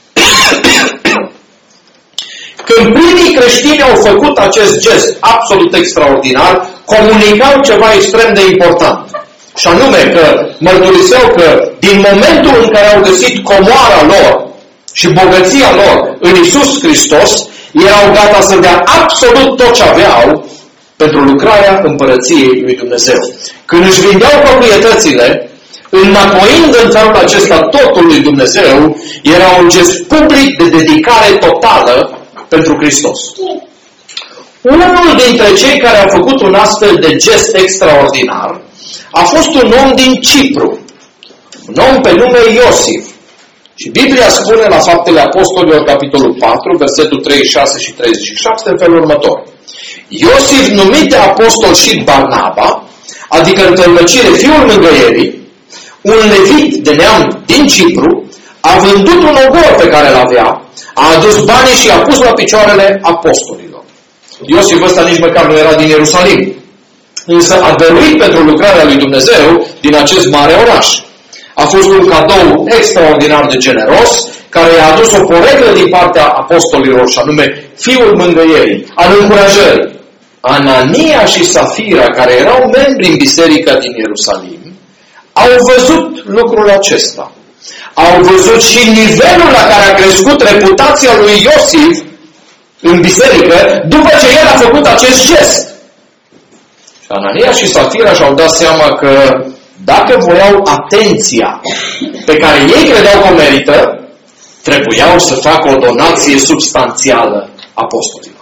A: Când primii creștini au făcut acest gest absolut extraordinar, comunicau ceva extrem de important. Și anume că mărturiseau că din momentul în care au găsit comoara lor și bogăția lor în Iisus Hristos, erau gata să dea absolut tot ce aveau pentru lucrarea împărăției lui Dumnezeu. Când își vindeau proprietățile, înapoind în felul acesta totul lui Dumnezeu, era un gest public de dedicare totală pentru Hristos. Unul dintre cei care au făcut un astfel de gest extraordinar a fost un om din Cipru, un om pe nume Iosif. Și Biblia spune la Faptele Apostolilor, capitolul patru, versetul treizeci și șase și treizeci și șapte, în felul următor. Iosif, numit de apostol și Barnaba, adică în tălmăcire fiul mângâierii, un levit de neam din Cipru, a vândut un ogor pe care îl avea, a adus banii și i-a pus la picioarele apostolilor. Iosif ăsta nici măcar nu era din Ierusalim, însă a dăruit pentru lucrarea lui Dumnezeu din acest mare oraș. A fost un cadou extraordinar de generos, care i-a adus o poreclă din partea apostolilor, și anume fiul mângâierii, al încurajării. Anania și Safira, care erau membri în biserica din Ierusalim, au văzut lucrul acesta. Au văzut și nivelul la care a crescut reputația lui Iosif în biserică după ce el a făcut acest gest. Și Anania și Safira și-au dat seama că dacă voiau atenția pe care ei credeau că o merită, trebuiau să facă o donație substanțială apostolilor.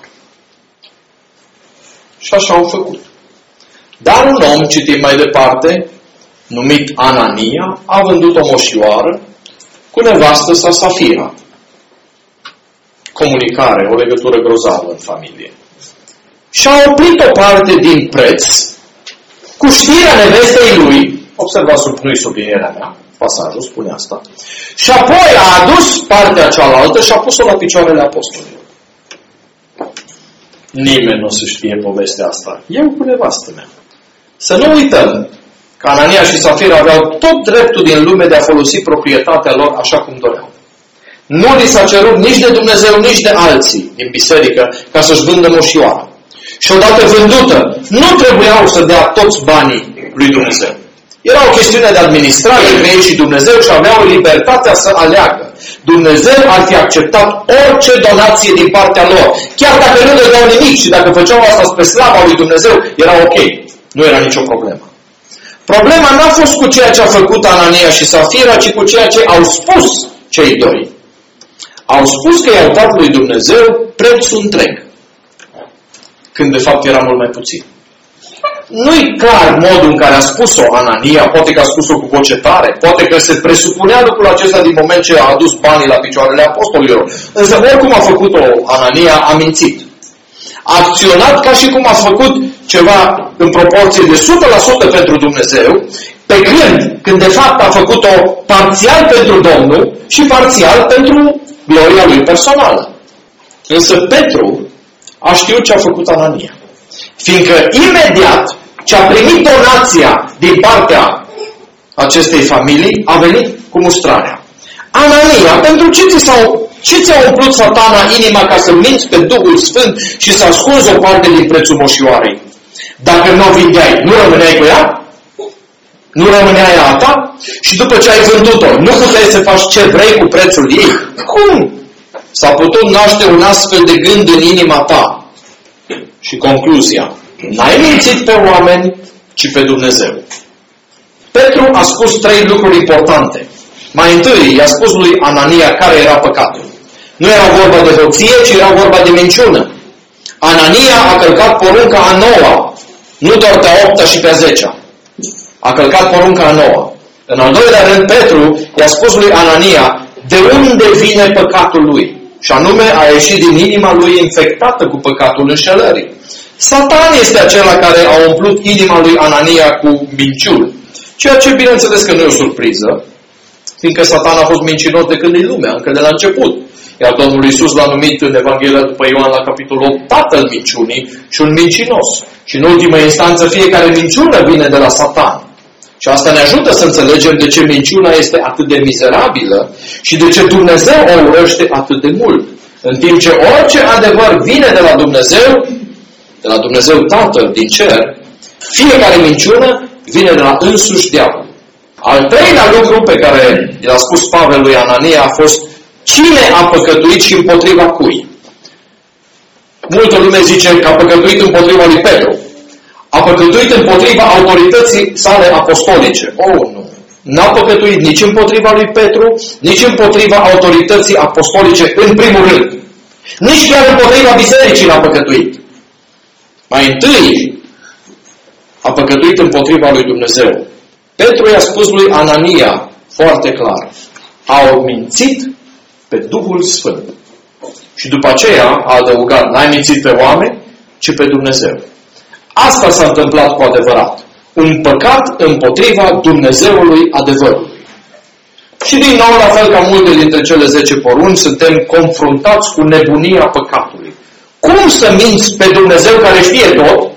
A: Și așa au făcut. Dar un om, citim mai departe, numit Anania, a vândut o moșioară cu nevastă sa Safira. Comunicare, o legătură grozavă în familie. Și a oprit o parte din preț cu știrea nevestei lui, observați, sub, nu-i sublinierea mea, pasajul spune asta, și apoi a adus partea cealaltă și a pus-o la picioarele apostolilor. Nimeni nu o să știe povestea asta. Eu cu nevastă mea. Să nu uităm că Anania și Safira aveau tot dreptul din lume de a folosi proprietatea lor așa cum doreau. Nu li s-a cerut nici de Dumnezeu, nici de alții din biserică ca să-și vândă moșioara. Și odată vândută, nu trebuiau să dea toți banii lui Dumnezeu. Era o chestiune de administrare între ei și Dumnezeu și aveau libertatea să aleagă. Dumnezeu ar fi acceptat orice donație din partea lor. Chiar dacă nu dădeau nimic și dacă făceau asta spre slava lui Dumnezeu, era ok. Nu era nicio problemă. Problema n-a fost cu ceea ce a făcut Anania și Safira, ci cu ceea ce au spus cei doi. Au spus că i-au dat lui Dumnezeu prețul întreg. Când de fapt era mult mai puțin. Nu-i clar modul în care a spus-o Anania, poate că a spus-o cu voce tare, poate că se presupunea lucrul acesta din moment ce a adus banii la picioarele apostolilor. Însă oricum a făcut-o Anania, a mințit. A acționat ca și cum a făcut ceva în proporție de o sută la sută pentru Dumnezeu, pe când, când de fapt a făcut-o parțial pentru Domnul și parțial pentru gloria lui personală. Însă Petru a știut ce a făcut Anania. Fiindcă imediat ce a primit donația din partea acestei familii, a venit cu mustrarea. Anania, pentru ce ți, s-au, ce ți-a umplut Satana inima ca să minți pe Duhul Sfânt și să ascunzi o parte din prețul moșioarei? Dacă nu o vindeai, nu rămâneai cu ea? Nu rămânea ea a ta? Și după ce ai vândut-o, nu puteai să faci ce vrei cu prețul ei? Cum? S-a putut naște un astfel de gând în inima ta. Și concluzia, n-ai mințit pe oameni, ci pe Dumnezeu. Petru a spus trei lucruri importante. Mai întâi i-a spus lui Anania care era păcatul. Nu era vorba de hoție, ci era vorba de minciună. Anania a călcat porunca a noua, nu doar pe a opta și pe a zecea. A călcat porunca a noua. În al doilea rând, Petru i-a spus lui Anania de unde vine păcatul lui. Și anume a ieșit din inima lui infectată cu păcatul înșelării. Satan este acela care a umplut inima lui Anania cu minciuni. Ceea ce bineînțeles că nu e o surpriză, fiindcă Satan a fost mincinos de când e lumea, încă de la început. Iar Domnul Iisus l-a numit în Evanghelia după Ioan la capitolul opt tatăl minciunii și un mincinos. Și în ultimă instanță fiecare minciună vine de la Satan. Și asta ne ajută să înțelegem de ce minciuna este atât de mizerabilă și de ce Dumnezeu o urăște atât de mult. În timp ce orice adevăr vine de la Dumnezeu, de la Dumnezeu Tatăl din cer, fiecare minciună vine de la însuși diavolul. Al treilea lucru pe care l-a spus Pavel lui Anania a fost cine a păcătuit și împotriva cui. Multă lume zice că a păcătuit împotriva lui Petru. A păcătuit împotriva autorității sale apostolice. Oh, nu! N-a păcătuit nici împotriva lui Petru, nici împotriva autorității apostolice, în primul rând. Nici chiar împotriva bisericii n-a păcătuit. Mai întâi a păcătuit împotriva lui Dumnezeu. Petru i-a spus lui Anania foarte clar. Au mințit pe Duhul Sfânt. Și după aceea a adăugat, n-ai mințit pe oameni, ci pe Dumnezeu. Asta s-a întâmplat cu adevărat. Un păcat împotriva Dumnezeului adevărului. Și din nou, la fel ca multe dintre cele zece porunci, suntem confruntați cu nebunia păcatului. Cum să minți pe Dumnezeu care știe tot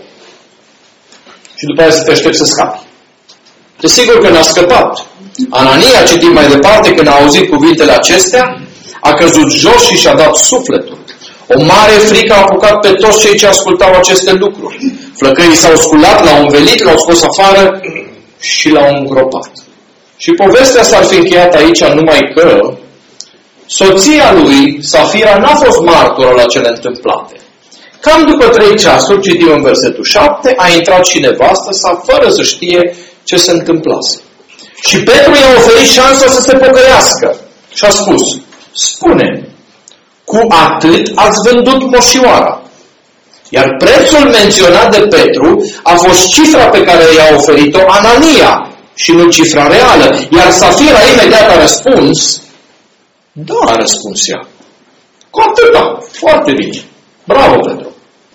A: și după aceea să te aștepți să scapi? Desigur că n-a scăpat. Anania, citim mai departe, când a auzit cuvintele acestea, a căzut jos și și-a dat sufletul. O mare frică a apucat pe toți cei ce ascultau aceste lucruri. Flăcăii s-au sculat, l-au învelit, l-au scos afară și l-au îngropat. Și povestea s-ar fi încheiat aici numai că soția lui, Safira, n-a fost martoră la cele întâmplate. Cam după trei ceasuri, citim în versetul șapte, a intrat și nevastă sa fără să știe ce se întâmplase. Și Petru i-a oferit șansa să se pocăiască. Și a spus, spune, cu atât ați vândut moșioara. Iar prețul menționat de Petru a fost cifra pe care i-a oferit-o Anania și nu cifra reală. Iar Safira imediat a răspuns, da, a răspuns ea. Cu atâta. Foarte bine. Bravo, Petru.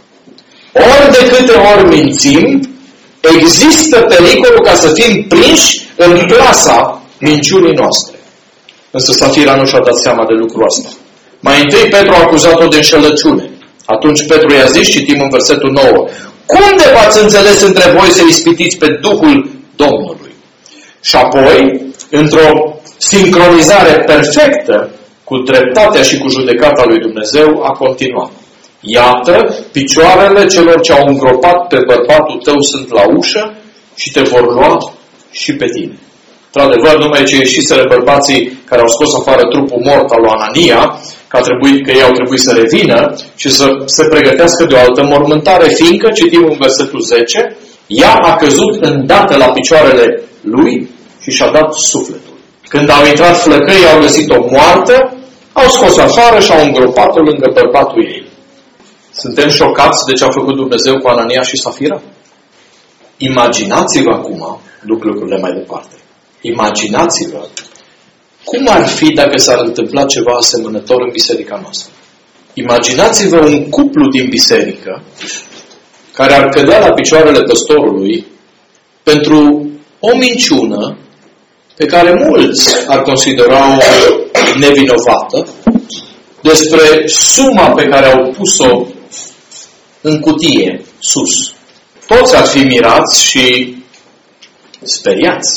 A: Ori de câte ori mințim, există pericolul ca să fim prinși în plasa minciunii noastre. Însă Safira nu și-a dat seama de lucrul ăsta. Mai întâi Petru a acuzat-o de înșelăciune. Atunci Petru i-a zis, citim în versetul nouă, cum de v-ați înțeles între voi să ispitiți pe Duhul Domnului? Și apoi, într-o sincronizare perfectă cu dreptatea și cu judecata lui Dumnezeu, a continuat. Iată, picioarele celor ce au îngropat pe bărbatul tău sunt la ușă și te vor lua și pe tine. Într-adevăr, numai ce ieșiseră bărbații care au scos afară trupul mort al lui Anania, că, a trebuit, că ei au trebuit să revină și să se pregătească de o altă mormântare, fiindcă, citim în versetul zece, ea a căzut îndată la picioarele lui și și-a dat sufletul. Când au intrat flăcăii, au găsit-o moartă, au scos afară și au îngropat-o lângă bărbatul ei. Suntem șocați de ce a făcut Dumnezeu cu Anania și Safira? Imaginați-vă acum, duc lucrurile mai departe, imaginați-vă cum ar fi dacă s-ar întâmpla ceva asemănător în biserica noastră. Imaginați-vă un cuplu din biserică care ar cădea la picioarele păstorului pentru o minciună pe care mulți ar considera-o nevinovată despre suma pe care au pus-o în cutie, sus. Toți ar fi mirați și speriați.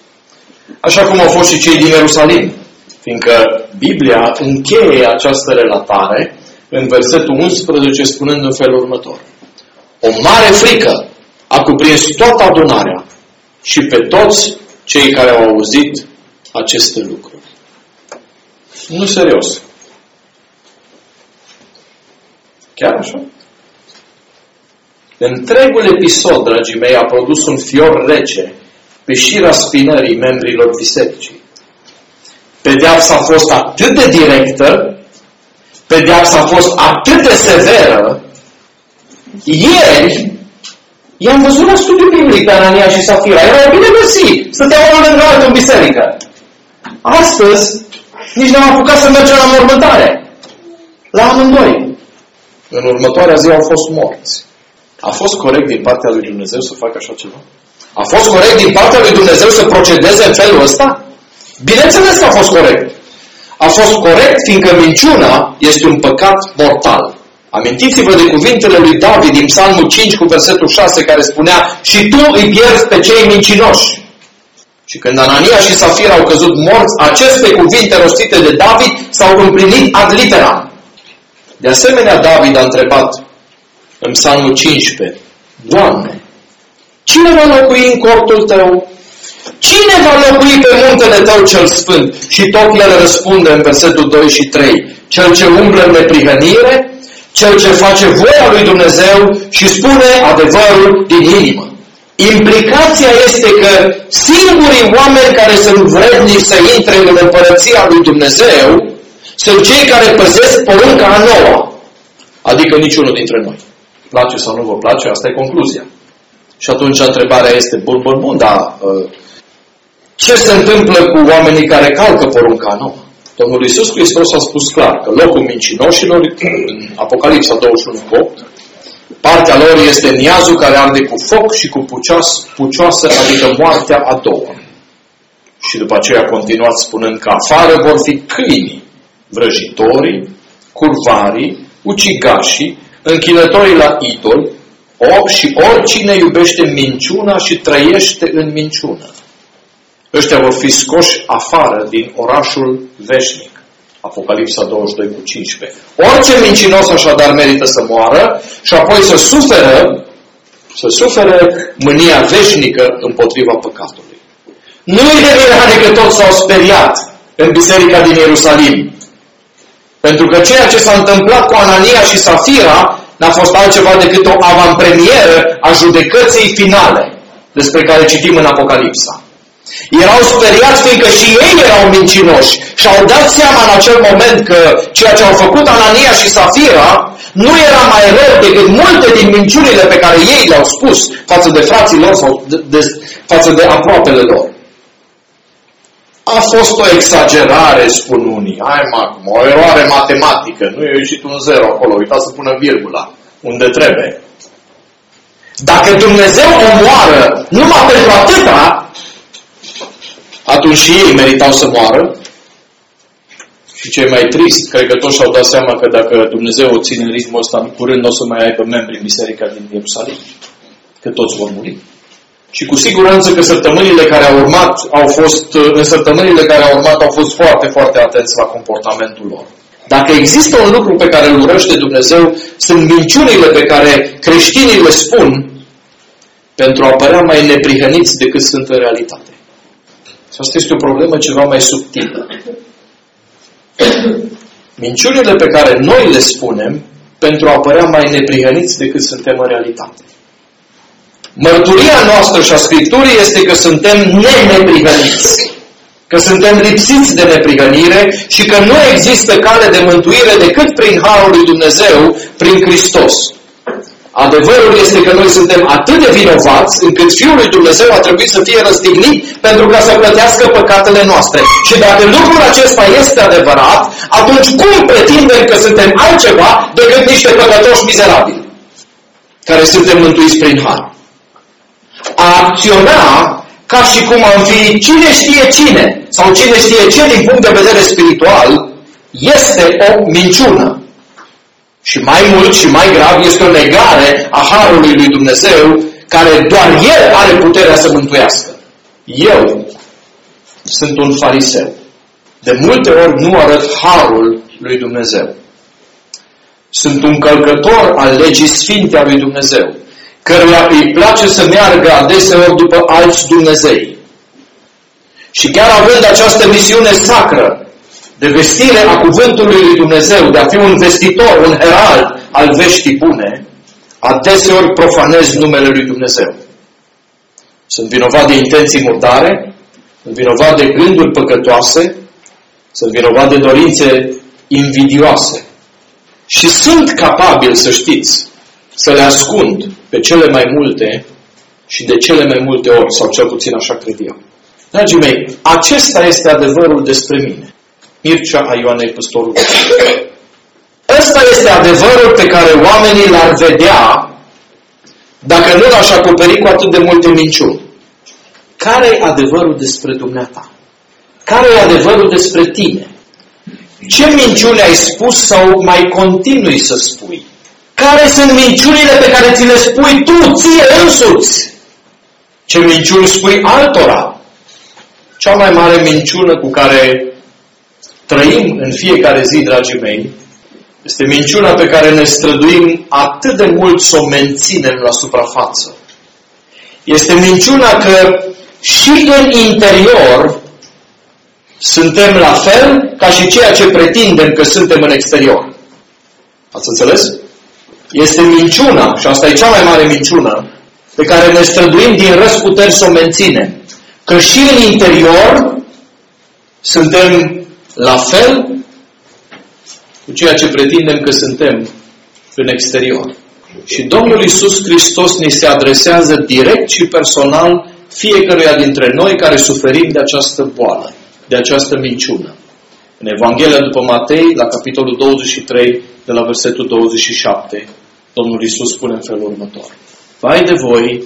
A: Așa cum au fost și cei din Ierusalim, fiindcă Biblia încheie această relatare în versetul unsprezece spunând în felul următor. O mare frică a cuprins toată adunarea și pe toți cei care au auzit aceste lucruri. Nu serios. Chiar așa? Întregul episod, dragii mei, a produs un fior rece pe șira spinării membrilor bisericii. Pedeapsa a fost atât de directă, pedeapsa a fost atât de severă, ieri i-am văzut la studiu biblic pe Anania și Safira. Erau bine găsi, stăteau unul lângă altul în biserică. Astăzi, nici n-am apucat să mergem la mormântare. La amândoi. În următoarea zi au fost morți. A fost corect din partea lui Dumnezeu să facă așa ceva? A fost corect din partea lui Dumnezeu să procedeze în felul ăsta? Bineînțeles că a fost corect. A fost corect fiindcă minciuna este un păcat mortal. Amintiți-vă de cuvintele lui David din Psalmul cinci cu versetul șase care spunea și tu îi pierzi pe cei mincinoși. Și când Anania și Safira au căzut morți, aceste cuvinte rostite de David s-au împlinit ad litera. De asemenea, David a întrebat în Psalmul cincisprezece, Doamne, cine va locui în cortul Tău? Cine va locui pe muntele Tău cel sfânt? Și tot el răspunde în versetul doi și trei, cel ce umblă în neprihănire, cel ce face voia lui Dumnezeu și spune adevărul din inimă. Implicația este că singurii oameni care sunt vrednici să intre în împărăția lui Dumnezeu sunt cei care păzesc porunca a noua. Adică niciunul dintre noi. Place sau nu vă place, asta e concluzia. Și atunci întrebarea este, bun, bun, bun, dar ce se întâmplă cu oamenii care calcă porunca nouă? Domnul Iisus Hristos a spus clar că locul mincinoșilor, în Apocalipsa douăzeci și unu opt, partea lor este niazul care arde cu foc și cu pucioasă, pucioasă, adică moartea a doua. Și după aceea a continuat spunând că afară vor fi câinii, vrăjitorii, curvarii, ucigașii, închinătorii la idol, or, și oricine iubește minciuna și trăiește în minciună. Ăștia vor fi scoși afară din orașul veșnic. Apocalipsa douăzeci și doi cu cincisprezece. Orice mincinos așadar merită să moară și apoi să suferă, să suferă mânia veșnică împotriva păcatului. Nu-i de mirare că toți s-au speriat în biserica din Ierusalim. Pentru că ceea ce s-a întâmplat cu Anania și Safira n-a fost altceva decât o avantpremieră a judecății finale despre care citim în Apocalipsa. Erau speriați fiindcă și ei erau mincinoși și au dat seama în acel moment că ceea ce au făcut Anania și Safira nu era mai rău decât multe din minciunile pe care ei le-au spus față de frații lor sau de, de, față de aproapele lor. A fost o exagerare, spun unii. Hai, acum, o eroare matematică. Nu e ieșit un zero acolo. Uitați să pună virgula unde trebuie. Dacă Dumnezeu omoară numai pentru atâta, atunci și ei meritau să moară. Și ce e mai trist, cred că toți și-au dat seama că dacă Dumnezeu o ține în ritmul ăsta, în curând o să mai aibă membri în biserica din Ierusalim. Că toți vor muri. Și cu siguranță că săptămânile care au urmat au fost, în săptămânile care au urmat au fost foarte, foarte atenți la comportamentul lor. Dacă există un lucru pe care îl urăște Dumnezeu, sunt minciunile pe care creștinii le spun pentru a părea mai neprihăniți decât sunt în realitate. Și asta este o problemă ceva mai subtilă. Minciunile pe care noi le spunem pentru a părea mai neprihăniți decât suntem în realitate. Mărturia noastră și a Scripturii este că suntem neneprihăniți, că suntem lipsiți de neprihănire și că nu există cale de mântuire decât prin Harul lui Dumnezeu, prin Hristos. Adevărul este că noi suntem atât de vinovați încât Fiul lui Dumnezeu a trebuit să fie răstignit pentru ca să plătească păcatele noastre. Și dacă lucrul acesta este adevărat, atunci cum pretindem că suntem altceva decât niște păcătoși mizerabili care suntem mântuiți prin Har? A acționa ca și cum am fi cine știe cine sau cine știe ce din punct de vedere spiritual este o minciună. Și mai mult și mai grav este o negare a Harului lui Dumnezeu, care doar El are puterea să mântuiască. Eu sunt un fariseu. De multe ori nu arăt Harul lui Dumnezeu. Sunt un călcător al legii sfinte a lui Dumnezeu, căruia îi place să meargă adeseori după alți Dumnezei. Și chiar având această misiune sacră de vestire a cuvântului lui Dumnezeu, de a fi un vestitor, un herald al veștii bune, adeseori profanez numele lui Dumnezeu. Sunt vinovat de intenții murdare, sunt vinovat de gânduri păcătoase, sunt vinovat de dorințe invidioase. Și sunt capabil, să știți, să le ascund pe cele mai multe și de cele mai multe ori, sau cel puțin așa cred eu. Dragii mei, acesta este adevărul despre mine. Mircea a Ioanei Păstorul. Ăsta este adevărul pe care oamenii l-ar vedea dacă nu l-aș acoperi cu atât de multe minciuni. Care e adevărul despre dumneata? Care e adevărul despre tine? Ce minciuni ai spus sau mai continui să spui? Care sunt minciunile pe care ți le spui tu, ție însuți? Ce minciuni spui altora? Cea mai mare minciună cu care trăim în fiecare zi, dragii mei, este minciuna pe care ne străduim atât de mult să o menținem la suprafață. Este minciuna că și în interior suntem la fel ca și ceea ce pretindem că suntem în exterior. Ați înțeles? Este minciuna, și asta e cea mai mare minciună, pe care ne străduim din răzputeri să o menținem. Că și în interior suntem la fel cu ceea ce pretindem că suntem în exterior. Și Domnul Iisus Hristos ni se adresează direct și personal fiecăruia dintre noi care suferim de această boală, de această minciună. În Evanghelia după Matei, la capitolul douăzeci și trei, de la versetul douăzeci și șapte, Domnul Iisus spune în felul următor: vai de voi,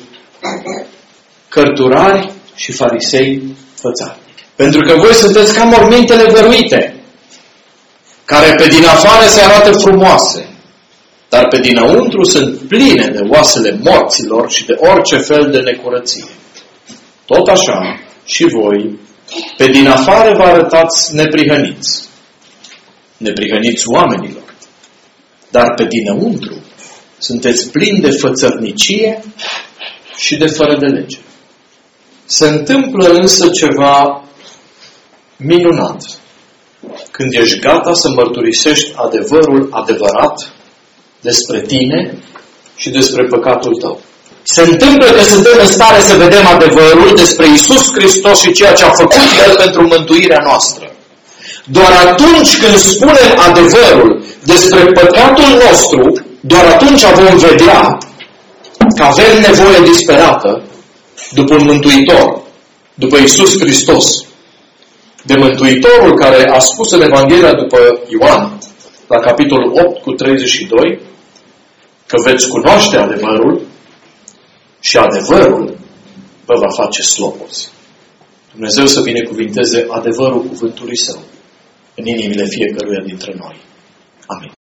A: cărturari și farisei fățari, pentru că voi sunteți ca mormintele văruite, care pe din afară se arată frumoase, dar pe dinăuntru sunt pline de oasele morților și de orice fel de necurăție. Tot așa și voi, pe din afară vă arătați neprihăniți, neprihăniți oamenilor, dar pe dinăuntru sunteți plini de fățărnicie și de fără de lege. Se întâmplă însă ceva minunat când ești gata să mărturisești adevărul adevărat despre tine și despre păcatul tău. Se întâmplă că suntem în stare să vedem adevărul despre Iisus Hristos și ceea ce a făcut El pentru mântuirea noastră. Doar atunci când spunem adevărul despre păcatul nostru, doar atunci vom vedea că avem nevoie disperată după un Mântuitor, după Iisus Hristos. De Mântuitorul care a spus în Evanghelia după Ioan, la capitolul opt cu treizeci și doi, că veți cunoaște adevărul și adevărul vă va face slobos. Dumnezeu să binecuvinteze adevărul cuvântului Său în inimile fiecăruia dintre noi. Amin.